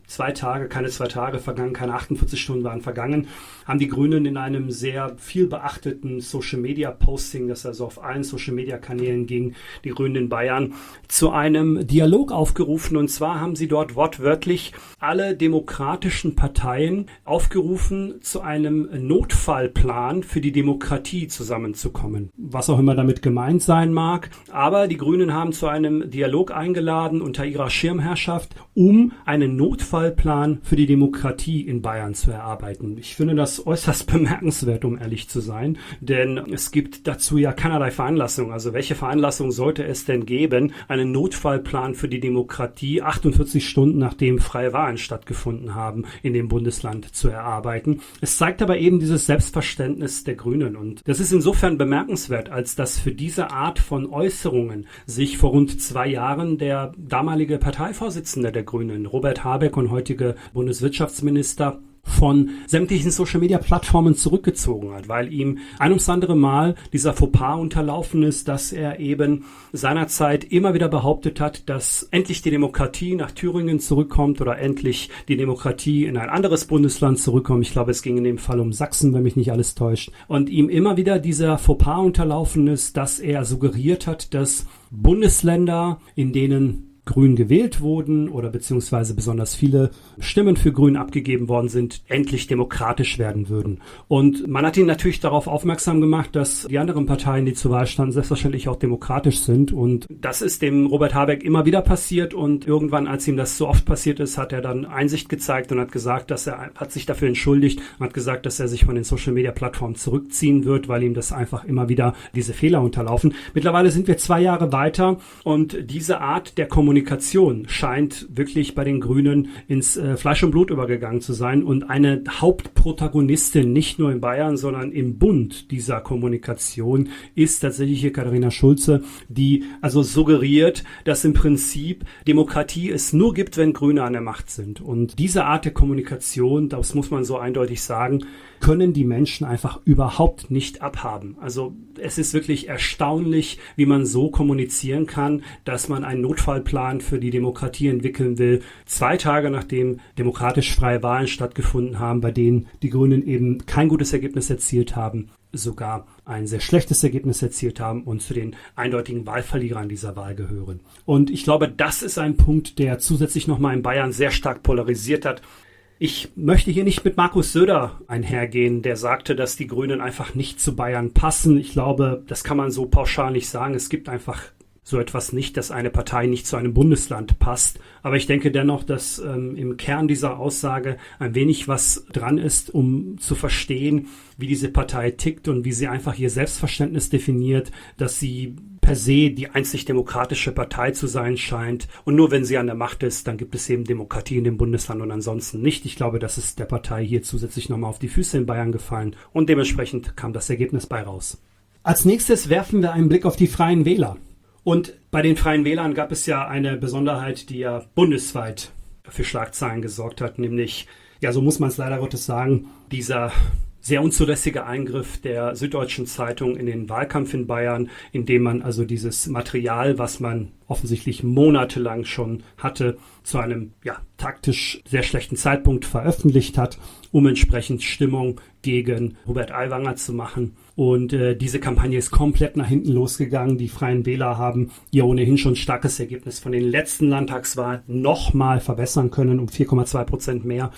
keine 2 Tage vergangen, keine 48 Stunden waren vergangen, haben die Grünen in einem sehr viel beachteten Social-Media-Posting, das also auf allen Social-Media-Kanälen ging, die Grünen in Bayern, zu einem Dialog aufgerufen. Und zwar haben sie dort wortwörtlich alle demokratischen Parteien aufgerufen, zu einem Notfallplan für die Demokratie zusammenzukommen. Was auch immer damit gemeint sein mag. Aber die Grünen haben zu einem Dialog eingeladen unter ihrer Schirmherrschaft, um einen Notfallplan für die Demokratie in Bayern zu erarbeiten. Ich finde das äußerst bemerkenswert, um ehrlich zu sein, denn es gibt dazu ja keinerlei Veranlassung. Also welche Veranlassung sollte es denn geben, einen Notfallplan für die Demokratie 48 Stunden nachdem freie Wahlen stattgefunden haben in dem Bundesland zu erarbeiten? Es zeigt aber eben dieses Selbstverständnis der Grünen und das ist insofern bemerkenswert, als dass für diese Art von Äußerungen sich vor rund 2 Jahren der damalige Parteivorsitzende der Grünen, Robert Habeck und heutige Bundeswirtschaftsminister, von sämtlichen Social-Media-Plattformen zurückgezogen hat, weil ihm ein ums andere Mal dieser Fauxpas unterlaufen ist, dass er eben seinerzeit immer wieder behauptet hat, dass endlich die Demokratie nach Thüringen zurückkommt oder endlich die Demokratie in ein anderes Bundesland zurückkommt. Ich glaube, es ging in dem Fall um Sachsen, wenn mich nicht alles täuscht. Und ihm immer wieder dieser Fauxpas unterlaufen ist, dass er suggeriert hat, dass Bundesländer, in denen Grün gewählt wurden oder beziehungsweise besonders viele Stimmen für Grün abgegeben worden sind, endlich demokratisch werden würden. Und man hat ihn natürlich darauf aufmerksam gemacht, dass die anderen Parteien, die zur Wahl standen, selbstverständlich auch demokratisch sind. Und das ist dem Robert Habeck immer wieder passiert. Und irgendwann, als ihm das so oft passiert ist, hat er dann Einsicht gezeigt und hat gesagt, hat sich dafür entschuldigt und hat gesagt, dass er sich von den Social-Media-Plattformen zurückziehen wird, weil ihm das einfach immer wieder diese Fehler unterlaufen. Mittlerweile sind wir 2 Jahre weiter und diese Art der Kommunikation scheint wirklich bei den Grünen ins Fleisch und Blut übergegangen zu sein und eine Hauptprotagonistin nicht nur in Bayern, sondern im Bund dieser Kommunikation ist tatsächlich hier Katharina Schulze, die also suggeriert, dass im Prinzip Demokratie es nur gibt, wenn Grüne an der Macht sind. Und diese Art der Kommunikation, das muss man so eindeutig sagen, können die Menschen einfach überhaupt nicht abhaben. Also es ist wirklich erstaunlich, wie man so kommunizieren kann, dass man einen Notfallplan für die Demokratie entwickeln will, 2 Tage nachdem demokratisch freie Wahlen stattgefunden haben, bei denen die Grünen eben kein gutes Ergebnis erzielt haben, sogar ein sehr schlechtes Ergebnis erzielt haben und zu den eindeutigen Wahlverlierern dieser Wahl gehören. Und ich glaube, das ist ein Punkt, der zusätzlich nochmal in Bayern sehr stark polarisiert hat. Ich möchte hier nicht mit Markus Söder einhergehen, der sagte, dass die Grünen einfach nicht zu Bayern passen. Ich glaube, das kann man so pauschal nicht sagen. Es gibt einfach so etwas nicht, dass eine Partei nicht zu einem Bundesland passt. Aber ich denke dennoch, dass im Kern dieser Aussage ein wenig was dran ist, um zu verstehen, wie diese Partei tickt und wie sie einfach ihr Selbstverständnis definiert, dass sie per se die einzig demokratische Partei zu sein scheint. Und nur wenn sie an der Macht ist, dann gibt es eben Demokratie in dem Bundesland und ansonsten nicht. Ich glaube, das ist der Partei hier zusätzlich nochmal auf die Füße in Bayern gefallen und dementsprechend kam das Ergebnis bei raus. Als nächstes werfen wir einen Blick auf die Freien Wähler. Und bei den Freien Wählern gab es ja eine Besonderheit, die ja bundesweit für Schlagzeilen gesorgt hat, nämlich, ja, so muss man es leider Gottes sagen, dieser sehr unzulässige Eingriff der Süddeutschen Zeitung in den Wahlkampf in Bayern, indem man also dieses Material, was man offensichtlich monatelang schon hatte, zu einem taktisch sehr schlechten Zeitpunkt veröffentlicht hat, um entsprechend Stimmung gegen Hubert Aiwanger zu machen. Und diese Kampagne ist komplett nach hinten losgegangen. Die Freien Wähler haben ihr ohnehin schon starkes Ergebnis von den letzten Landtagswahlen nochmal verbessern können, um 4,2% mehr.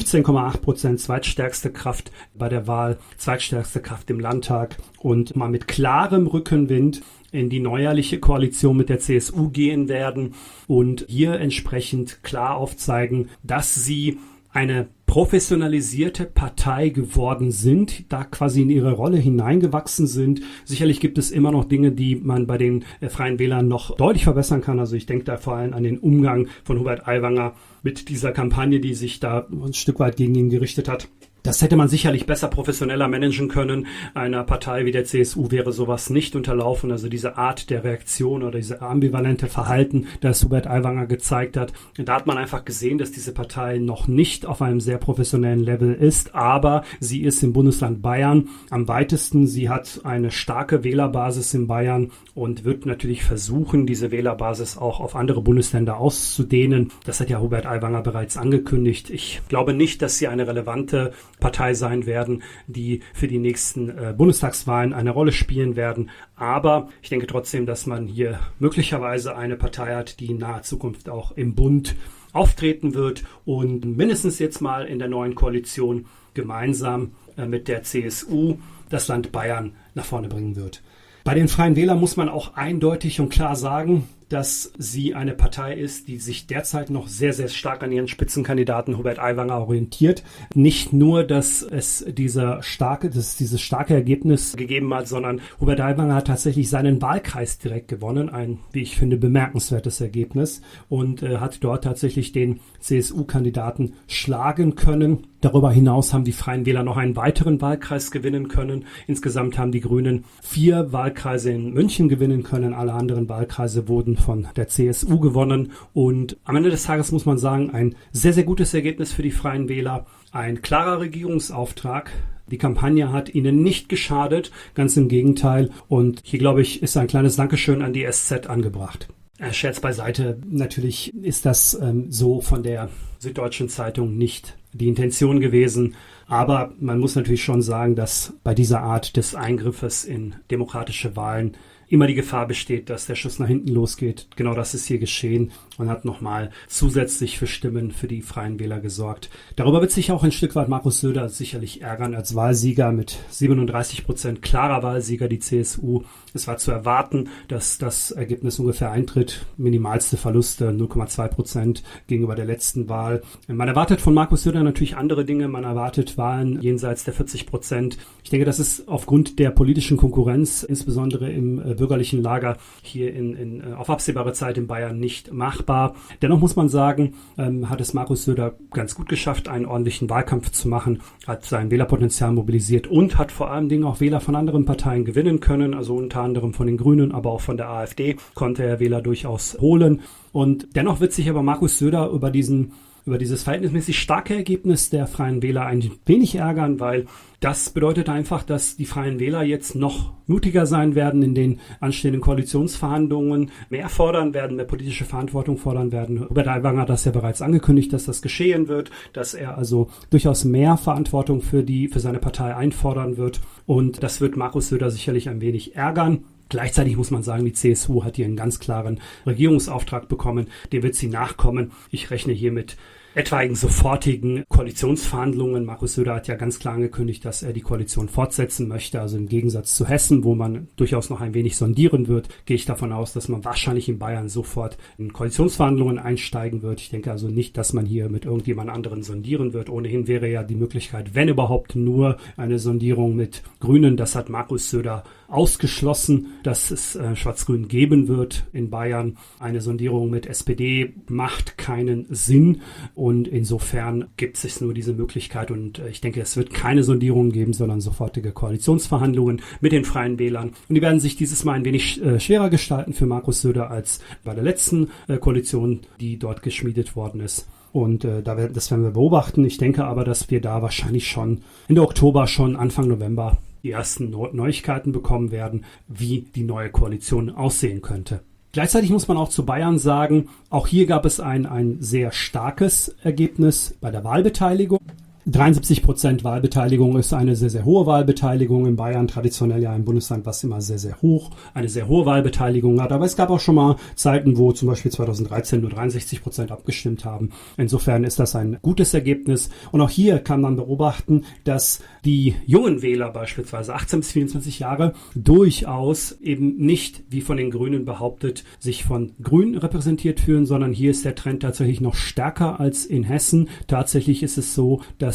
15,8%, zweitstärkste Kraft bei der Wahl, zweitstärkste Kraft im Landtag und mal mit klarem Rückenwind in die neuerliche Koalition mit der CSU gehen werden und hier entsprechend klar aufzeigen, dass sie eine professionalisierte Partei geworden sind, da quasi in ihre Rolle hineingewachsen sind. Sicherlich gibt es immer noch Dinge, die man bei den Freien Wählern noch deutlich verbessern kann. Also ich denke da vor allem an den Umgang von Hubert Aiwanger mit dieser Kampagne, die sich da ein Stück weit gegen ihn gerichtet hat. Das hätte man sicherlich besser professioneller managen können. Einer Partei wie der CSU wäre sowas nicht unterlaufen. Also diese Art der Reaktion oder diese ambivalente Verhalten, das Hubert Aiwanger gezeigt hat. Da hat man einfach gesehen, dass diese Partei noch nicht auf einem sehr professionellen Level ist, aber sie ist im Bundesland Bayern am weitesten. Sie hat eine starke Wählerbasis in Bayern und wird natürlich versuchen, diese Wählerbasis auch auf andere Bundesländer auszudehnen. Das hat ja Hubert Aiwanger bereits angekündigt. Ich glaube nicht, dass sie eine relevante Partei sein werden, die für die nächsten Bundestagswahlen eine Rolle spielen werden. Aber ich denke trotzdem, dass man hier möglicherweise eine Partei hat, die in naher Zukunft auch im Bund auftreten wird und mindestens jetzt mal in der neuen Koalition gemeinsam mit der CSU das Land Bayern nach vorne bringen wird. Bei den Freien Wählern muss man auch eindeutig und klar sagen, dass sie eine Partei ist, die sich derzeit noch sehr, sehr stark an ihren Spitzenkandidaten Hubert Aiwanger orientiert. Nicht nur, dass es dieses starke Ergebnis gegeben hat, sondern Hubert Aiwanger hat tatsächlich seinen Wahlkreis direkt gewonnen. Ein, wie ich finde, bemerkenswertes Ergebnis und hat dort tatsächlich den CSU-Kandidaten schlagen können. Darüber hinaus haben die Freien Wähler noch einen weiteren Wahlkreis gewinnen können. Insgesamt haben die Grünen 4 Wahlkreise in München gewinnen können. Alle anderen Wahlkreise wurden von der CSU gewonnen. Und am Ende des Tages muss man sagen, ein sehr, sehr gutes Ergebnis für die Freien Wähler. Ein klarer Regierungsauftrag. Die Kampagne hat ihnen nicht geschadet, ganz im Gegenteil. Und hier, glaube ich, ist ein kleines Dankeschön an die SZ angebracht. Scherz beiseite, natürlich ist das so von der Süddeutschen Zeitung nicht die Intention gewesen. Aber man muss natürlich schon sagen, dass bei dieser Art des Eingriffes in demokratische Wahlen immer die Gefahr besteht, dass der Schuss nach hinten losgeht. Genau das ist hier geschehen und hat nochmal zusätzlich für Stimmen für die Freien Wähler gesorgt. Darüber wird sich auch ein Stück weit Markus Söder sicherlich ärgern als Wahlsieger mit 37% klarer Wahlsieger, die CSU. Es war zu erwarten, dass das Ergebnis ungefähr eintritt. Minimalste Verluste 0,2% gegenüber der letzten Wahl. Man erwartet von Markus Söder natürlich andere Dinge. Man erwartet Wahlen jenseits der 40%. Ich denke, das ist aufgrund der politischen Konkurrenz, insbesondere im bürgerlichen Lager hier auf absehbare Zeit in Bayern nicht machbar. Dennoch muss man sagen, hat es Markus Söder ganz gut geschafft, einen ordentlichen Wahlkampf zu machen, hat sein Wählerpotenzial mobilisiert und hat vor allen Dingen auch Wähler von anderen Parteien gewinnen können, also unter anderem von den Grünen, aber auch von der AfD konnte er Wähler durchaus holen. Und dennoch wird sich aber Markus Söder über dieses verhältnismäßig starke Ergebnis der Freien Wähler ein wenig ärgern, weil das bedeutet einfach, dass die Freien Wähler jetzt noch mutiger sein werden in den anstehenden Koalitionsverhandlungen, mehr fordern werden, mehr politische Verantwortung fordern werden. Hubert Aiwanger hat das ja bereits angekündigt, dass das geschehen wird, dass er also durchaus mehr Verantwortung für seine Partei einfordern wird. Und das wird Markus Söder sicherlich ein wenig ärgern. Gleichzeitig muss man sagen, die CSU hat hier einen ganz klaren Regierungsauftrag bekommen. Dem wird sie nachkommen. Ich rechne hier mit etwaigen sofortigen Koalitionsverhandlungen. Markus Söder hat ja ganz klar angekündigt, dass er die Koalition fortsetzen möchte. Also im Gegensatz zu Hessen, wo man durchaus noch ein wenig sondieren wird, gehe ich davon aus, dass man wahrscheinlich in Bayern sofort in Koalitionsverhandlungen einsteigen wird. Ich denke also nicht, dass man hier mit irgendjemand anderen sondieren wird. Ohnehin wäre ja die Möglichkeit, wenn überhaupt, nur eine Sondierung mit Grünen. Das hat Markus Söder ausgeschlossen, dass es Schwarz-Grün geben wird in Bayern. Eine Sondierung mit SPD macht keinen Sinn. Und insofern gibt es nur diese Möglichkeit und ich denke, es wird keine Sondierungen geben, sondern sofortige Koalitionsverhandlungen mit den Freien Wählern. Und die werden sich dieses Mal ein wenig schwerer gestalten für Markus Söder als bei der letzten Koalition, die dort geschmiedet worden ist. Und das werden wir beobachten. Ich denke aber, dass wir da wahrscheinlich schon Ende Oktober, schon Anfang November die ersten Neuigkeiten bekommen werden, wie die neue Koalition aussehen könnte. Gleichzeitig muss man auch zu Bayern sagen, auch hier gab es ein sehr starkes Ergebnis bei der Wahlbeteiligung. 73% Wahlbeteiligung ist eine sehr, sehr hohe Wahlbeteiligung in Bayern, traditionell ja ein Bundesland, was immer sehr, sehr eine sehr hohe Wahlbeteiligung hat. Aber es gab auch schon mal Zeiten, wo zum Beispiel 2013 nur 63% abgestimmt haben. Insofern ist das ein gutes Ergebnis. Und auch hier kann man beobachten, dass die jungen Wähler beispielsweise 18 bis 24 Jahre durchaus eben nicht, wie von den Grünen behauptet, sich von Grün repräsentiert fühlen, sondern hier ist der Trend tatsächlich noch stärker als in Hessen. Tatsächlich ist es so, dass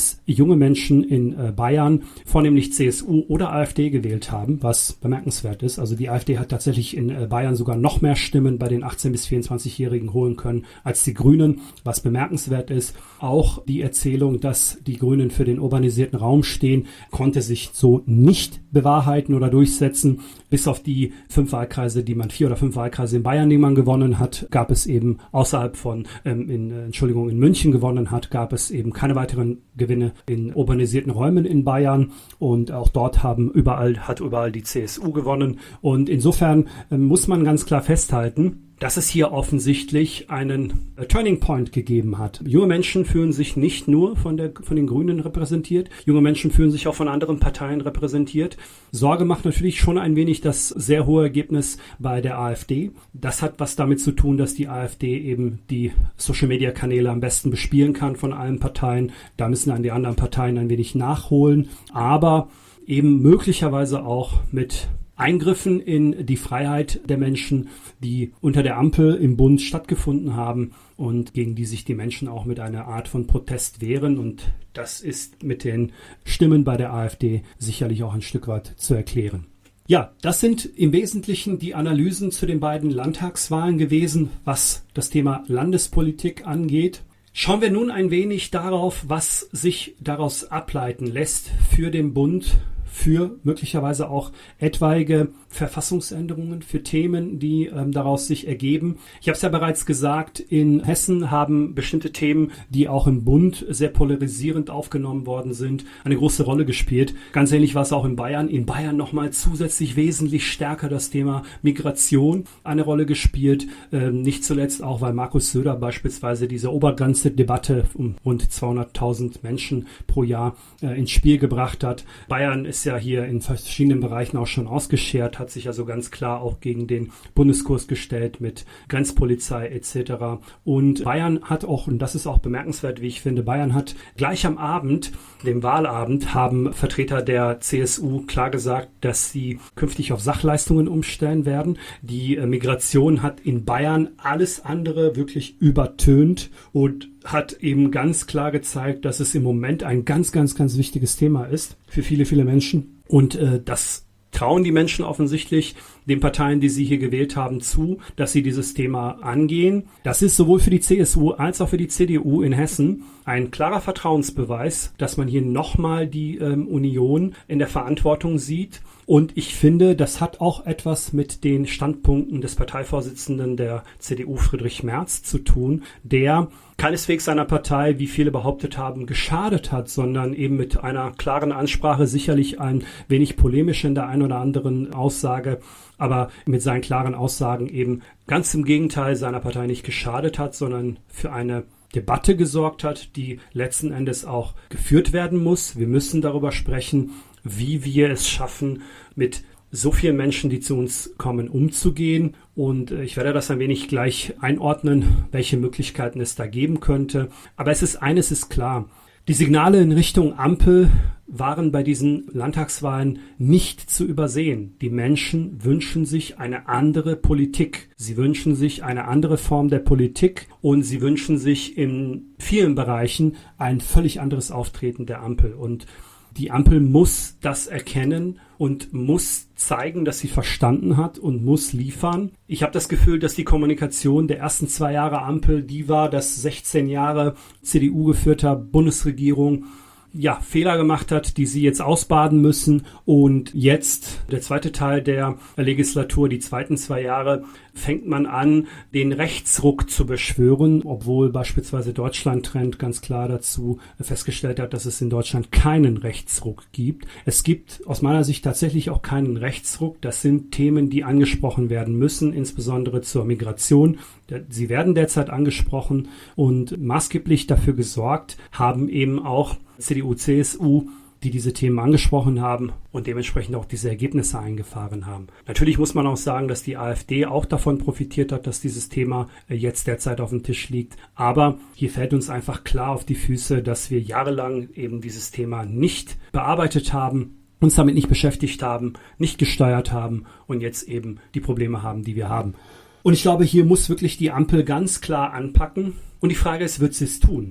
dass junge Menschen in Bayern vornehmlich CSU oder AfD gewählt haben, was bemerkenswert ist. Also die AfD hat tatsächlich in Bayern sogar noch mehr Stimmen bei den 18- bis 24-Jährigen holen können als die Grünen, was bemerkenswert ist. Auch die Erzählung, dass die Grünen für den urbanisierten Raum stehen, konnte sich so nicht bewahrheiten oder durchsetzen. Bis auf die 4 oder 5 Wahlkreise in Bayern, die man gewonnen hat, gab es eben außerhalb von, in München gewonnen hat, gab es eben keine weiteren Gewinne in urbanisierten Räumen in Bayern. Und auch dort hat überall die CSU gewonnen. Und insofern muss man ganz klar festhalten, dass es hier offensichtlich einen Turning Point gegeben hat. Junge Menschen fühlen sich nicht nur von den Grünen repräsentiert, junge Menschen fühlen sich auch von anderen Parteien repräsentiert. Sorge macht natürlich schon ein wenig das sehr hohe Ergebnis bei der AfD. Das hat was damit zu tun, dass die AfD eben die Social-Media-Kanäle am besten bespielen kann von allen Parteien. Da müssen dann die anderen Parteien ein wenig nachholen, aber eben möglicherweise auch mit Eingriffen in die Freiheit der Menschen, die unter der Ampel im Bund stattgefunden haben und gegen die sich die Menschen auch mit einer Art von Protest wehren. Und das ist mit den Stimmen bei der AfD sicherlich auch ein Stück weit zu erklären. Ja, das sind im Wesentlichen die Analysen zu den beiden Landtagswahlen gewesen, was das Thema Landespolitik angeht. Schauen wir nun ein wenig darauf, was sich daraus ableiten lässt für den Bund, für möglicherweise auch etwaige Verfassungsänderungen, für Themen, die daraus sich ergeben. Ich habe es ja bereits gesagt, in Hessen haben bestimmte Themen, die auch im Bund sehr polarisierend aufgenommen worden sind, eine große Rolle gespielt. Ganz ähnlich war es auch in Bayern. In Bayern nochmal zusätzlich wesentlich stärker das Thema Migration eine Rolle gespielt. Nicht zuletzt auch, weil Markus Söder beispielsweise diese Obergrenze-Debatte um rund 200.000 Menschen pro Jahr ins Spiel gebracht hat. Bayern ist ja hier in verschiedenen Bereichen auch schon ausgeschert, hat sich also ganz klar auch gegen den Bundeskurs gestellt mit Grenzpolizei etc. Und Bayern hat auch, und das ist auch bemerkenswert, wie ich finde, Bayern hat gleich am Abend, dem Wahlabend, haben Vertreter der CSU klar gesagt, dass sie künftig auf Sachleistungen umstellen werden. Die Migration hat in Bayern alles andere wirklich übertönt und hat eben ganz klar gezeigt, dass es im Moment ein ganz, ganz, ganz wichtiges Thema ist für viele, viele Menschen. Und das trauen die Menschen offensichtlich den Parteien, die sie hier gewählt haben, zu, dass sie dieses Thema angehen. Das ist sowohl für die CSU als auch für die CDU in Hessen ein klarer Vertrauensbeweis, dass man hier nochmal die Union in der Verantwortung sieht. Und ich finde, das hat auch etwas mit den Standpunkten des Parteivorsitzenden der CDU, Friedrich Merz, zu tun, der keineswegs seiner Partei, wie viele behauptet haben, geschadet hat, sondern eben mit einer klaren Ansprache, sicherlich ein wenig polemisch in der einen oder anderen Aussage, aber mit seinen klaren Aussagen eben ganz im Gegenteil seiner Partei nicht geschadet hat, sondern für eine Debatte gesorgt hat, die letzten Endes auch geführt werden muss. Wir müssen darüber sprechen, wie wir es schaffen, mit so vielen Menschen, die zu uns kommen, umzugehen. Und ich werde das ein wenig gleich einordnen, welche Möglichkeiten es da geben könnte. Aber eines ist klar. Die Signale in Richtung Ampel waren bei diesen Landtagswahlen nicht zu übersehen. Die Menschen wünschen sich eine andere Politik. Sie wünschen sich eine andere Form der Politik und sie wünschen sich in vielen Bereichen ein völlig anderes Auftreten der Ampel. Und die Ampel muss das erkennen und muss zeigen, dass sie verstanden hat und muss liefern. Ich habe das Gefühl, dass die Kommunikation der ersten 2 Jahre Ampel die war, dass 16 Jahre CDU geführter Bundesregierung Fehler gemacht hat, die sie jetzt ausbaden müssen. Und jetzt, der zweite Teil der Legislatur, die zweiten 2 Jahre, fängt man an, den Rechtsruck zu beschwören, obwohl beispielsweise Deutschland-Trend ganz klar dazu festgestellt hat, dass es in Deutschland keinen Rechtsruck gibt. Es gibt aus meiner Sicht tatsächlich auch keinen Rechtsruck. Das sind Themen, die angesprochen werden müssen, insbesondere zur Migration. Sie werden derzeit angesprochen und maßgeblich dafür gesorgt haben eben auch CDU, CSU, die diese Themen angesprochen haben und dementsprechend auch diese Ergebnisse eingefahren haben. Natürlich muss man auch sagen, dass die AfD auch davon profitiert hat, dass dieses Thema jetzt derzeit auf dem Tisch liegt. Aber hier fällt uns einfach klar auf die Füße, dass wir jahrelang eben dieses Thema nicht bearbeitet haben, uns damit nicht beschäftigt haben, nicht gesteuert haben und jetzt eben die Probleme haben, die wir haben. Und ich glaube, hier muss wirklich die Ampel ganz klar anpacken. Und die Frage ist, wird sie es tun?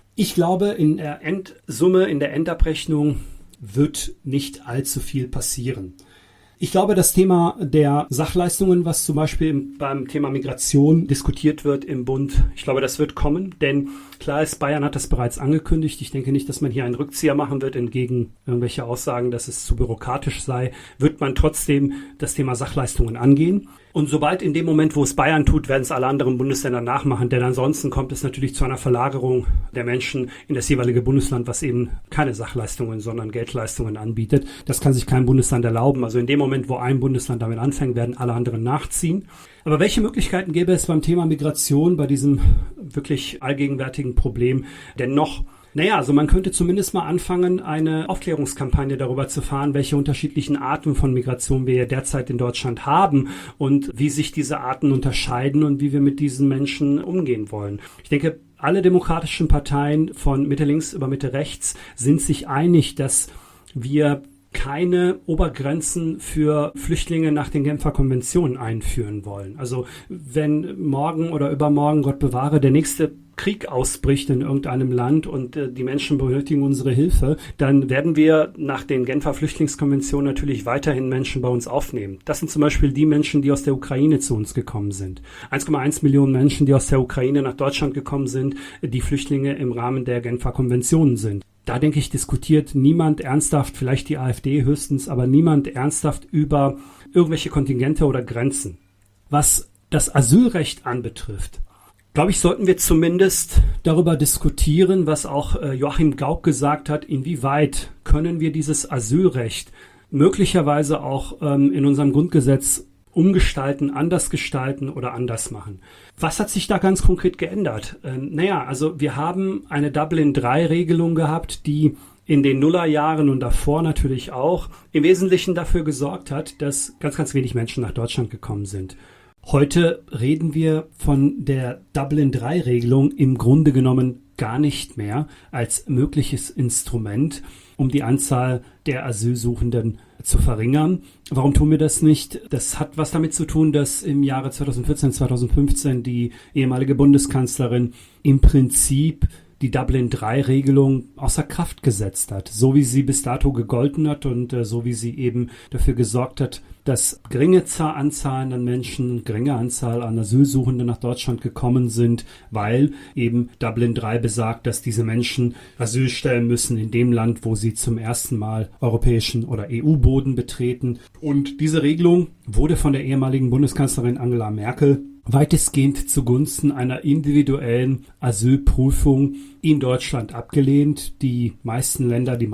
Ich glaube, in der Endsumme, in der Endabrechnung wird nicht allzu viel passieren. Ich glaube, das Thema der Sachleistungen, was zum Beispiel beim Thema Migration diskutiert wird im Bund, ich glaube, das wird kommen, denn klar ist, Bayern hat das bereits angekündigt. Ich denke nicht, dass man hier einen Rückzieher machen wird, entgegen irgendwelcher Aussagen, dass es zu bürokratisch sei, wird man trotzdem das Thema Sachleistungen angehen. Und sobald in dem Moment, wo es Bayern tut, werden es alle anderen Bundesländer nachmachen, denn ansonsten kommt es natürlich zu einer Verlagerung der Menschen in das jeweilige Bundesland, was eben keine Sachleistungen, sondern Geldleistungen anbietet. Das kann sich kein Bundesland erlauben. Also in dem Moment, wo ein Bundesland damit anfängt, werden alle anderen nachziehen. Aber welche Möglichkeiten gäbe es beim Thema Migration, bei diesem wirklich allgegenwärtigen Problem denn noch? Naja, also man könnte zumindest mal anfangen, eine Aufklärungskampagne darüber zu fahren, welche unterschiedlichen Arten von Migration wir derzeit in Deutschland haben und wie sich diese Arten unterscheiden und wie wir mit diesen Menschen umgehen wollen. Ich denke, alle demokratischen Parteien von Mitte links über Mitte rechts sind sich einig, dass wir keine Obergrenzen für Flüchtlinge nach den Genfer Konventionen einführen wollen. Also wenn morgen oder übermorgen, Gott bewahre, der nächste Krieg ausbricht in irgendeinem Land und die Menschen benötigen unsere Hilfe, dann werden wir nach den Genfer Flüchtlingskonventionen natürlich weiterhin Menschen bei uns aufnehmen. Das sind zum Beispiel die Menschen, die aus der Ukraine zu uns gekommen sind. 1,1 Millionen Menschen, die aus der Ukraine nach Deutschland gekommen sind, die Flüchtlinge im Rahmen der Genfer Konventionen sind. Da denke ich, diskutiert niemand ernsthaft, vielleicht die AfD höchstens, aber niemand ernsthaft über irgendwelche Kontingente oder Grenzen. Was das Asylrecht anbetrifft, glaube ich, sollten wir zumindest darüber diskutieren, was auch Joachim Gauck gesagt hat, inwieweit können wir dieses Asylrecht möglicherweise auch in unserem Grundgesetz umgestalten, anders gestalten oder anders machen. Was hat sich da ganz konkret geändert? Also wir haben eine Dublin-III-Regelung gehabt, die in den Nullerjahren und davor natürlich auch im Wesentlichen dafür gesorgt hat, dass ganz, ganz wenig Menschen nach Deutschland gekommen sind. Heute reden wir von der Dublin-III-Regelung im Grunde genommen gar nicht mehr als mögliches Instrument, um die Anzahl der Asylsuchenden zu verringern. Warum tun wir das nicht? Das hat was damit zu tun, dass im Jahre 2014, 2015 die ehemalige Bundeskanzlerin im Prinzip die Dublin-III-Regelung außer Kraft gesetzt hat, so wie sie bis dato gegolten hat und so wie sie eben dafür gesorgt hat, dass geringe Anzahl an Menschen, geringe Anzahl an Asylsuchenden nach Deutschland gekommen sind, weil eben Dublin III besagt, dass diese Menschen Asyl stellen müssen in dem Land, wo sie zum ersten Mal europäischen oder EU-Boden betreten. Und diese Regelung wurde von der ehemaligen Bundeskanzlerin Angela Merkel weitestgehend zugunsten einer individuellen Asylprüfung in Deutschland abgelehnt. Die meisten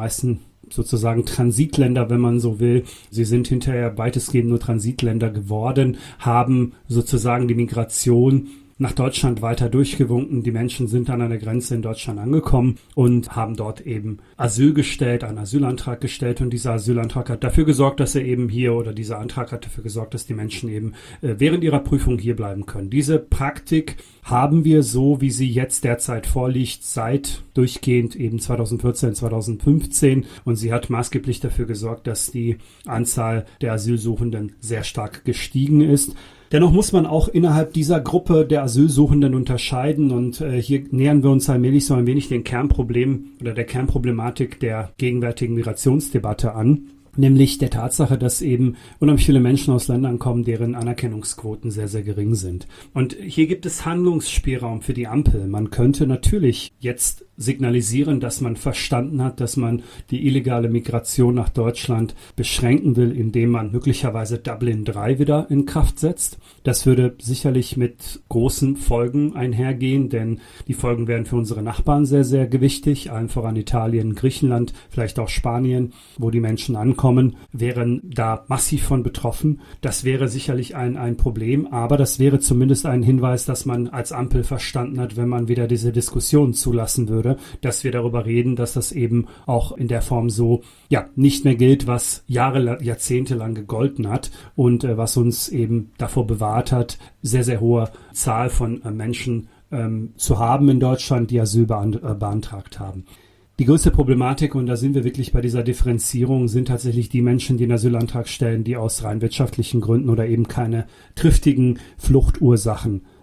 sozusagen Transitländer, wenn man so will, sie sind hinterher weitestgehend nur Transitländer geworden, haben sozusagen die Migration nach Deutschland weiter durchgewunken. Die Menschen sind an einer Grenze in Deutschland angekommen und haben dort eben Asyl gestellt, einen Asylantrag gestellt, und dieser Asylantrag hat dafür gesorgt, dass dieser Antrag hat dafür gesorgt, dass die Menschen eben während ihrer Prüfung hier bleiben können. Diese Praktik haben wir so, wie sie jetzt derzeit vorliegt, seit durchgehend eben 2014, 2015, und sie hat maßgeblich dafür gesorgt, dass die Anzahl der Asylsuchenden sehr stark gestiegen ist. Dennoch muss man auch innerhalb dieser Gruppe der Asylsuchenden unterscheiden, und hier nähern wir uns allmählich so ein wenig den Kernproblem oder der Kernproblematik der gegenwärtigen Migrationsdebatte an, nämlich der Tatsache, dass eben unheimlich viele Menschen aus Ländern kommen, deren Anerkennungsquoten sehr, sehr gering sind. Und hier gibt es Handlungsspielraum für die Ampel. Man könnte natürlich jetzt signalisieren, dass man verstanden hat, dass man die illegale Migration nach Deutschland beschränken will, indem man möglicherweise Dublin III wieder in Kraft setzt. Das würde sicherlich mit großen Folgen einhergehen, denn die Folgen wären für unsere Nachbarn sehr, sehr gewichtig, allen voran Italien, Griechenland, vielleicht auch Spanien, wo die Menschen ankommen, wären da massiv von betroffen. Das wäre sicherlich ein Problem, aber das wäre zumindest ein Hinweis, dass man als Ampel verstanden hat, wenn man wieder diese Diskussion zulassen würde, dass wir darüber reden, dass das eben auch in der Form so nicht mehr gilt, was jahrzehntelang gegolten hat und was uns eben davor bewahrt hat, sehr, sehr hohe Zahl von Menschen zu haben in Deutschland, die Asyl beantragt haben. Die größte Problematik, und da sind wir wirklich bei dieser Differenzierung, sind tatsächlich die Menschen, die einen Asylantrag stellen, die aus rein wirtschaftlichen Gründen oder eben keine triftigen Fluchtursachen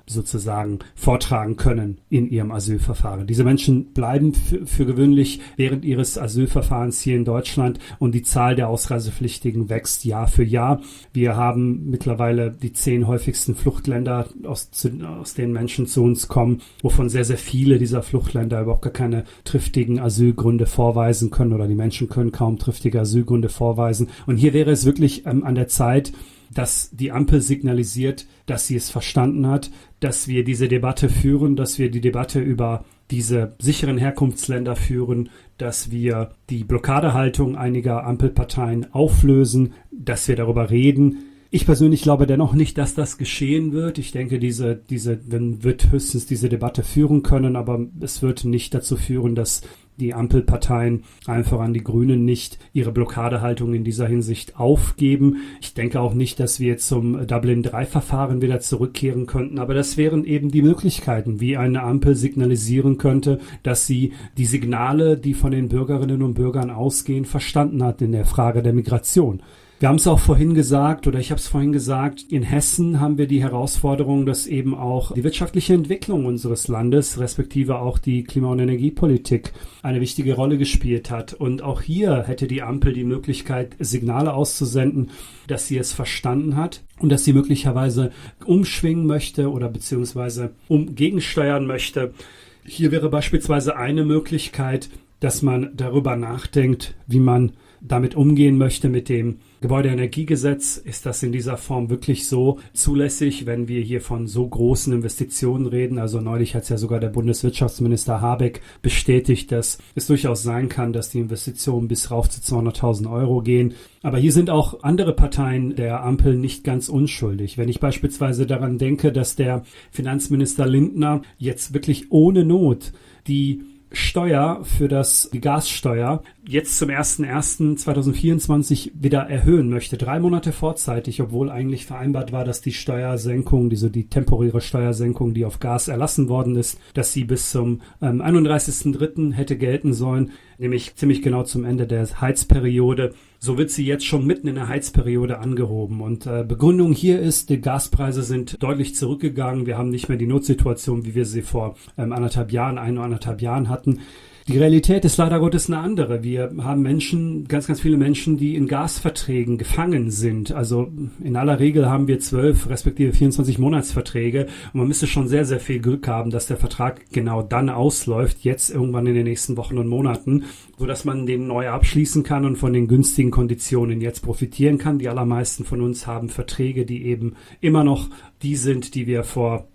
sozusagen vortragen können in ihrem Asylverfahren. Diese Menschen bleiben für gewöhnlich während ihres Asylverfahrens hier in Deutschland und die Zahl der Ausreisepflichtigen wächst Jahr für Jahr. Wir haben mittlerweile die 10 häufigsten Fluchtländer, aus denen Menschen zu uns kommen, wovon sehr, sehr viele dieser Fluchtländer überhaupt gar keine triftigen Asylgründe vorweisen können oder die Menschen können kaum triftige Asylgründe vorweisen. Und hier wäre es wirklich an der Zeit, dass die Ampel signalisiert, dass sie es verstanden hat, dass wir diese Debatte führen, dass wir die Debatte über diese sicheren Herkunftsländer führen, dass wir die Blockadehaltung einiger Ampelparteien auflösen, dass wir darüber reden. Ich persönlich glaube dennoch nicht, dass das geschehen wird. Ich denke, man wird höchstens diese Debatte führen können, aber es wird nicht dazu führen, dass die Ampelparteien, allen voran die Grünen, nicht ihre Blockadehaltung in dieser Hinsicht aufgeben. Ich denke auch nicht, dass wir zum Dublin-III-Verfahren wieder zurückkehren könnten, aber das wären eben die Möglichkeiten, wie eine Ampel signalisieren könnte, dass sie die Signale, die von den Bürgerinnen und Bürgern ausgehen, verstanden hat in der Frage der Migration. Wir haben es auch vorhin gesagt, oder ich habe es vorhin gesagt, in Hessen haben wir die Herausforderung, dass eben auch die wirtschaftliche Entwicklung unseres Landes, respektive auch die Klima- und Energiepolitik, eine wichtige Rolle gespielt hat. Und auch hier hätte die Ampel die Möglichkeit, Signale auszusenden, dass sie es verstanden hat und dass sie möglicherweise umschwingen möchte oder beziehungsweise gegensteuern möchte. Hier wäre beispielsweise eine Möglichkeit, dass man darüber nachdenkt, wie man damit umgehen möchte mit dem Gebäudeenergiegesetz. Ist das in dieser Form wirklich so zulässig, wenn wir hier von so großen Investitionen reden? Also neulich hat es ja sogar der Bundeswirtschaftsminister Habeck bestätigt, dass es durchaus sein kann, dass die Investitionen bis rauf zu 200.000 Euro gehen. Aber hier sind auch andere Parteien der Ampel nicht ganz unschuldig. Wenn ich beispielsweise daran denke, dass der Finanzminister Lindner jetzt wirklich ohne Not die Gassteuer jetzt zum 01.01.2024 wieder erhöhen möchte. 3 Monate vorzeitig, obwohl eigentlich vereinbart war, dass die Steuersenkung, die temporäre Steuersenkung, die auf Gas erlassen worden ist, dass sie bis zum 31.03. hätte gelten sollen, nämlich ziemlich genau zum Ende der Heizperiode. So wird sie jetzt schon mitten in der Heizperiode angehoben. Und Begründung hier ist, die Gaspreise sind deutlich zurückgegangen. Wir haben nicht mehr die Notsituation, wie wir sie vor 1,5 Jahren hatten. Die Realität ist leider Gottes eine andere. Wir haben ganz viele Menschen, die in Gasverträgen gefangen sind. Also in aller Regel haben wir 12 respektive 24 Monatsverträge und man müsste schon sehr, sehr viel Glück haben, dass der Vertrag genau dann ausläuft, jetzt irgendwann in den nächsten Wochen und Monaten, sodass man den neu abschließen kann und von den günstigen Konditionen jetzt profitieren kann. Die allermeisten von uns haben Verträge, die eben immer noch die sind, die wir vor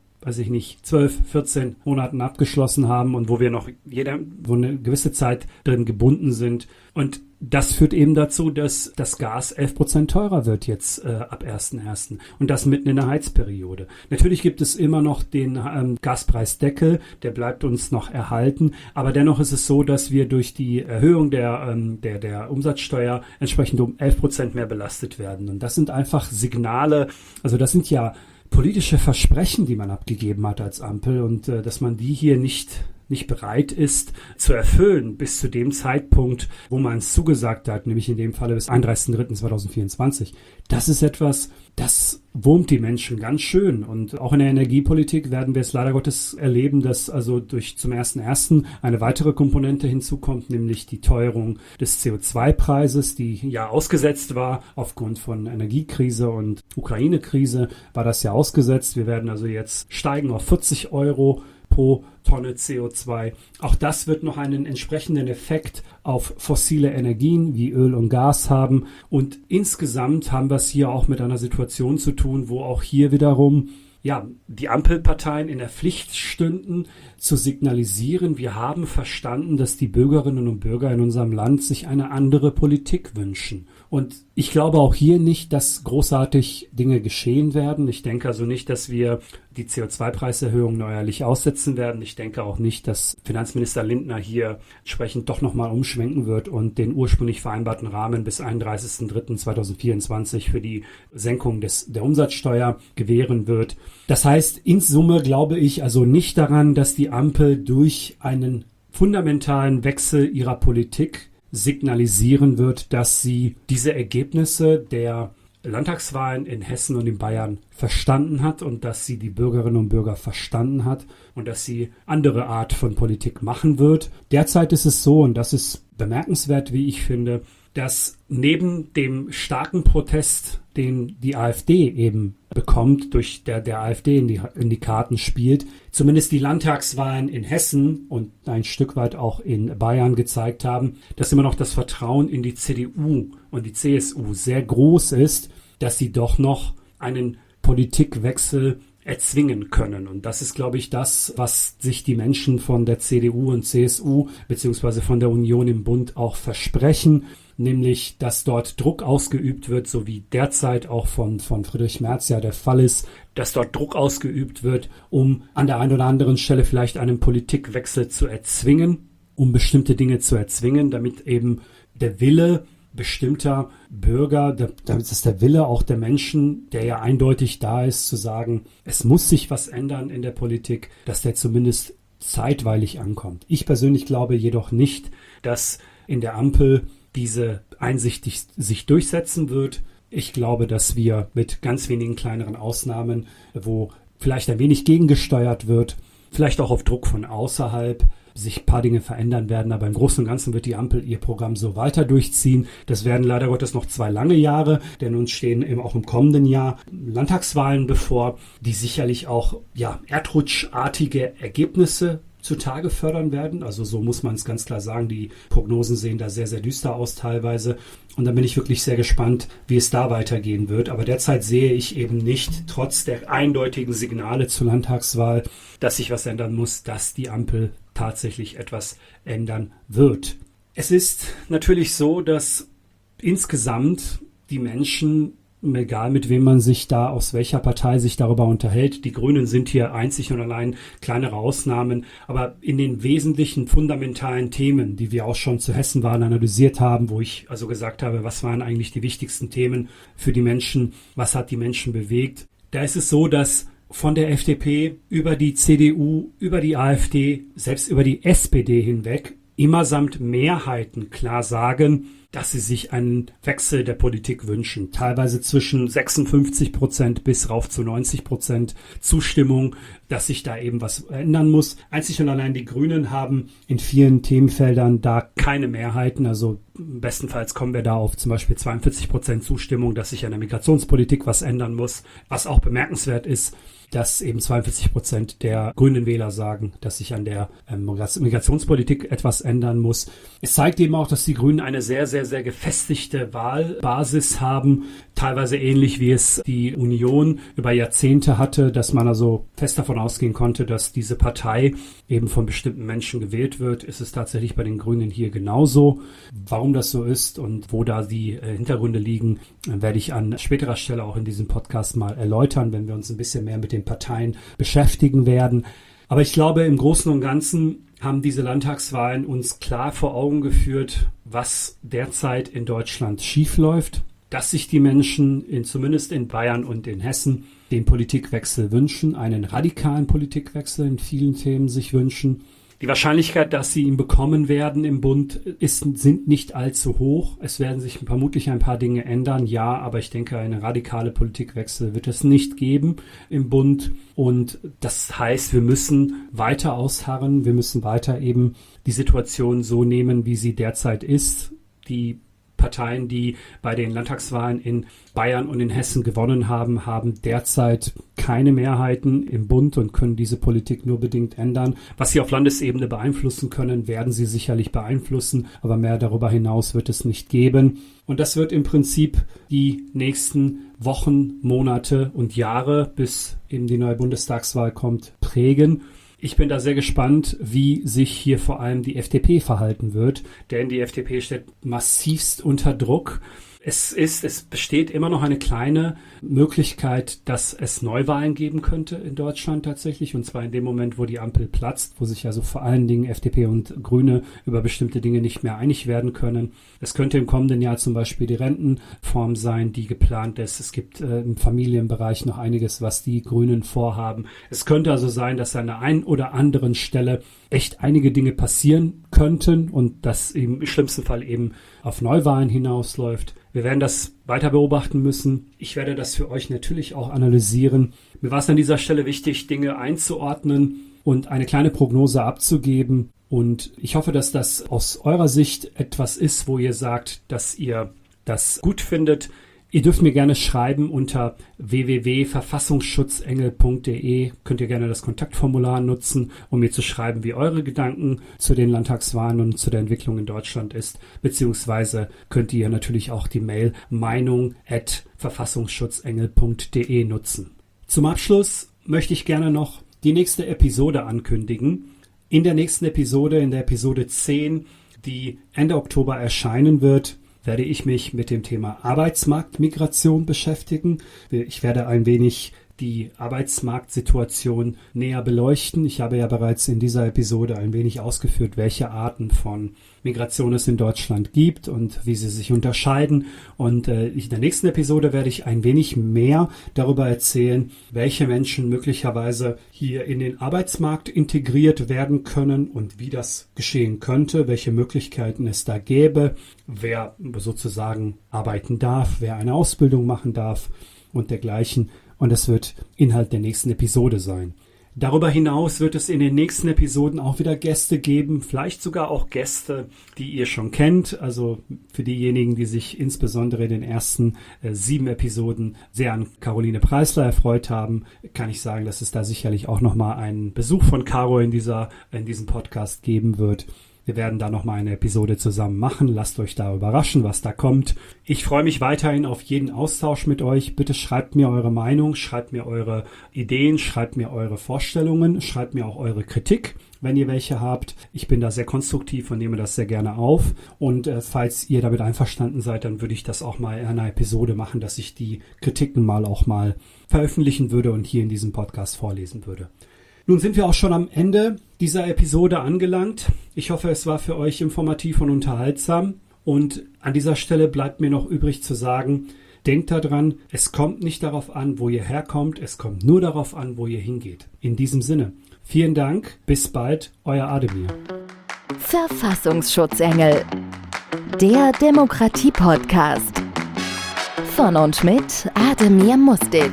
12, 14 Monaten abgeschlossen haben und wo wir noch wo eine gewisse Zeit drin gebunden sind. Und das führt eben dazu, dass das Gas 11% teurer wird jetzt ab 1.1. und das mitten in der Heizperiode. Natürlich gibt es immer noch den Gaspreisdeckel, der bleibt uns noch erhalten, aber dennoch ist es so, dass wir durch die Erhöhung der Umsatzsteuer entsprechend um 11% mehr belastet werden. Und das sind einfach Signale, also das sind ja politische Versprechen, die man abgegeben hat als Ampel und dass man die hier nicht bereit ist zu erfüllen bis zu dem Zeitpunkt, wo man es zugesagt hat, nämlich in dem Falle bis 31.03.2024. Das ist etwas, das wurmt die Menschen ganz schön. Und auch in der Energiepolitik werden wir es leider Gottes erleben, dass also zum 1.1. eine weitere Komponente hinzukommt, nämlich die Teuerung des CO2-Preises, die ja ausgesetzt war aufgrund von Energiekrise und Ukraine-Krise, war das ja ausgesetzt. Wir werden also jetzt steigen auf 40 Euro pro Tonne CO2. Auch das wird noch einen entsprechenden Effekt auf fossile Energien wie Öl und Gas haben. Und insgesamt haben wir es hier auch mit einer Situation zu tun, wo auch hier wiederum die Ampelparteien in der Pflicht stünden, zu signalisieren, wir haben verstanden, dass die Bürgerinnen und Bürger in unserem Land sich eine andere Politik wünschen. Und ich glaube auch hier nicht, dass großartig Dinge geschehen werden. Ich denke also nicht, dass wir die CO2-Preiserhöhung neuerlich aussetzen werden. Ich denke auch nicht, dass Finanzminister Lindner hier entsprechend doch nochmal umschwenken wird und den ursprünglich vereinbarten Rahmen bis 31.03.2024 für die Senkung der Umsatzsteuer gewähren wird. Das heißt, in Summe glaube ich also nicht daran, dass die Ampel durch einen fundamentalen Wechsel ihrer Politik signalisieren wird, dass sie diese Ergebnisse der Landtagswahlen in Hessen und in Bayern verstanden hat und dass sie die Bürgerinnen und Bürger verstanden hat und dass sie andere Art von Politik machen wird. Derzeit ist es so, und das ist bemerkenswert, wie ich finde, dass neben dem starken Protest, den die AfD eben bekommt, durch der AfD in die Karten spielt, zumindest die Landtagswahlen in Hessen und ein Stück weit auch in Bayern gezeigt haben, dass immer noch das Vertrauen in die CDU und die CSU sehr groß ist, dass sie doch noch einen Politikwechsel erzwingen können. Und das ist, glaube ich, das, was sich die Menschen von der CDU und CSU beziehungsweise von der Union im Bund auch versprechen, nämlich, dass dort Druck ausgeübt wird, so wie derzeit auch von Friedrich Merz ja der Fall ist, dass dort Druck ausgeübt wird, um an der einen oder anderen Stelle vielleicht einen Politikwechsel zu erzwingen, um bestimmte Dinge zu erzwingen, damit eben der Wille bestimmter Bürger, damit ist der Wille auch der Menschen, der ja eindeutig da ist, zu sagen, es muss sich was ändern in der Politik, dass der zumindest zeitweilig ankommt. Ich persönlich glaube jedoch nicht, dass in der Ampel diese Einsicht sich durchsetzen wird. Ich glaube, dass wir mit ganz wenigen kleineren Ausnahmen, wo vielleicht ein wenig gegengesteuert wird, vielleicht auch auf Druck von außerhalb, sich ein paar Dinge verändern werden, aber im Großen und Ganzen wird die Ampel ihr Programm so weiter durchziehen. Das werden leider Gottes noch 2 lange Jahre, denn uns stehen eben auch im kommenden Jahr Landtagswahlen bevor, die sicherlich auch erdrutschartige Ergebnisse zutage fördern werden. Also so muss man es ganz klar sagen. Die Prognosen sehen da sehr, sehr düster aus teilweise. Und da bin ich wirklich sehr gespannt, wie es da weitergehen wird. Aber derzeit sehe ich eben nicht, trotz der eindeutigen Signale zur Landtagswahl, dass sich was ändern muss, dass die Ampel tatsächlich etwas ändern wird. Es ist natürlich so, dass insgesamt die Menschen, egal mit wem man sich da, aus welcher Partei sich darüber unterhält. Die Grünen sind hier einzig und allein kleinere Ausnahmen. Aber in den wesentlichen fundamentalen Themen, die wir auch schon zu Hessenwahlen analysiert haben, wo ich also gesagt habe, was waren eigentlich die wichtigsten Themen für die Menschen, was hat die Menschen bewegt, da ist es so, dass von der FDP über die CDU, über die AfD, selbst über die SPD hinweg immersamt Mehrheiten klar sagen, dass sie sich einen Wechsel der Politik wünschen. Teilweise zwischen 56% bis rauf zu 90% Zustimmung, dass sich da eben was ändern muss. Einzig und allein die Grünen haben in vielen Themenfeldern da keine Mehrheiten. Also bestenfalls kommen wir da auf zum Beispiel 42% Zustimmung, dass sich an der Migrationspolitik was ändern muss. Was auch bemerkenswert ist, dass eben 42% der grünen Wähler sagen, dass sich an der Migrationspolitik etwas ändern muss. Es zeigt eben auch, dass die Grünen eine sehr, sehr, sehr gefestigte Wahlbasis haben, teilweise ähnlich wie es die Union über Jahrzehnte hatte, dass man also fest davon ausgehen konnte, dass diese Partei eben von bestimmten Menschen gewählt wird. Ist es tatsächlich bei den Grünen hier genauso. Warum das so ist und wo da die Hintergründe liegen, werde ich an späterer Stelle auch in diesem Podcast mal erläutern, wenn wir uns ein bisschen mehr mit den Parteien beschäftigen werden. Aber ich glaube, im Großen und Ganzen haben diese Landtagswahlen uns klar vor Augen geführt, was derzeit in Deutschland schiefläuft, dass sich die Menschen zumindest in Bayern und in Hessen den Politikwechsel wünschen, einen radikalen Politikwechsel in vielen Themen sich wünschen. Die Wahrscheinlichkeit, dass sie ihn bekommen werden im Bund, sind nicht allzu hoch. Es werden sich vermutlich ein paar Dinge ändern, ja, aber ich denke, eine radikale Politikwechsel wird es nicht geben im Bund. Und das heißt, wir müssen weiter ausharren, wir müssen weiter eben die Situation so nehmen, wie sie derzeit ist. Die Parteien, die bei den Landtagswahlen in Bayern und in Hessen gewonnen haben, haben derzeit keine Mehrheiten im Bund und können diese Politik nur bedingt ändern. Was sie auf Landesebene beeinflussen können, werden sie sicherlich beeinflussen, aber mehr darüber hinaus wird es nicht geben. Und das wird im Prinzip die nächsten Wochen, Monate und Jahre, bis eben die neue Bundestagswahl kommt, prägen. Ich bin da sehr gespannt, wie sich hier vor allem die FDP verhalten wird, denn die FDP steht massivst unter Druck. Es besteht immer noch eine kleine Möglichkeit, dass es Neuwahlen geben könnte in Deutschland tatsächlich, und zwar in dem Moment, wo die Ampel platzt, wo sich also vor allen Dingen FDP und Grüne über bestimmte Dinge nicht mehr einig werden können. Es könnte im kommenden Jahr zum Beispiel die Rentenform sein, die geplant ist. Es gibt im Familienbereich noch einiges, was die Grünen vorhaben. Es könnte also sein, dass an der einen oder anderen Stelle echt einige Dinge passieren könnten und das im schlimmsten Fall eben auf Neuwahlen hinausläuft. Wir werden das weiter beobachten müssen. Ich werde das für euch natürlich auch analysieren. Mir war es an dieser Stelle wichtig, Dinge einzuordnen und eine kleine Prognose abzugeben. Und ich hoffe, dass das aus eurer Sicht etwas ist, wo ihr sagt, dass ihr das gut findet. Ihr dürft mir gerne schreiben unter www.verfassungsschutzengel.de. Könnt ihr gerne das Kontaktformular nutzen, um mir zu schreiben, wie eure Gedanken zu den Landtagswahlen und zu der Entwicklung in Deutschland ist. Beziehungsweise könnt ihr natürlich auch die Mail meinung@verfassungsschutzengel.de nutzen. Zum Abschluss möchte ich gerne noch die nächste Episode ankündigen. In der nächsten Episode, in der Episode 10, die Ende Oktober erscheinen wird, werde ich mich mit dem Thema Arbeitsmarktmigration beschäftigen. Ich werde ein wenig die Arbeitsmarktsituation näher beleuchten. Ich habe ja bereits in dieser Episode ein wenig ausgeführt, welche Arten von Migration es in Deutschland gibt und wie sie sich unterscheiden. Und in der nächsten Episode werde ich ein wenig mehr darüber erzählen, welche Menschen möglicherweise hier in den Arbeitsmarkt integriert werden können und wie das geschehen könnte, welche Möglichkeiten es da gäbe, wer sozusagen arbeiten darf, wer eine Ausbildung machen darf und dergleichen. Und das wird Inhalt der nächsten Episode sein. Darüber hinaus wird es in den nächsten Episoden auch wieder Gäste geben, vielleicht sogar auch Gäste, die ihr schon kennt. Also für diejenigen, die sich insbesondere in den ersten 7 Episoden sehr an Caroline Preisler erfreut haben, kann ich sagen, dass es da sicherlich auch nochmal einen Besuch von Caro in diesem Podcast geben wird. Wir werden da nochmal eine Episode zusammen machen. Lasst euch da überraschen, was da kommt. Ich freue mich weiterhin auf jeden Austausch mit euch. Bitte schreibt mir eure Meinung, schreibt mir eure Ideen, schreibt mir eure Vorstellungen, schreibt mir auch eure Kritik, wenn ihr welche habt. Ich bin da sehr konstruktiv und nehme das sehr gerne auf. Und falls ihr damit einverstanden seid, dann würde ich das auch mal in einer Episode machen, dass ich die Kritiken auch mal veröffentlichen würde und hier in diesem Podcast vorlesen würde. Nun sind wir auch schon am Ende dieser Episode angelangt. Ich hoffe, es war für euch informativ und unterhaltsam. Und an dieser Stelle bleibt mir noch übrig zu sagen, denkt daran, es kommt nicht darauf an, wo ihr herkommt, es kommt nur darauf an, wo ihr hingeht. In diesem Sinne, vielen Dank, bis bald, euer Ademir. Verfassungsschutzengel, der Demokratie-Podcast. Von und mit Ademir Mustic.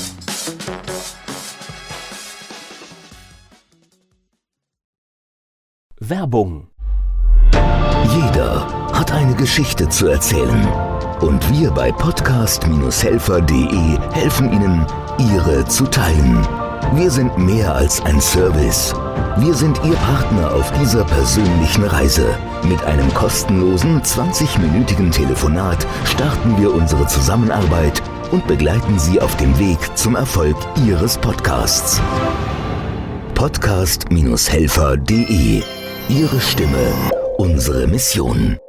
Werbung. Jeder hat eine Geschichte zu erzählen. Und wir bei podcast-helfer.de helfen Ihnen, Ihre zu teilen. Wir sind mehr als ein Service. Wir sind Ihr Partner auf dieser persönlichen Reise. Mit einem kostenlosen 20-minütigen Telefonat starten wir unsere Zusammenarbeit und begleiten Sie auf dem Weg zum Erfolg Ihres Podcasts. podcast-helfer.de. Ihre Stimme, unsere Mission.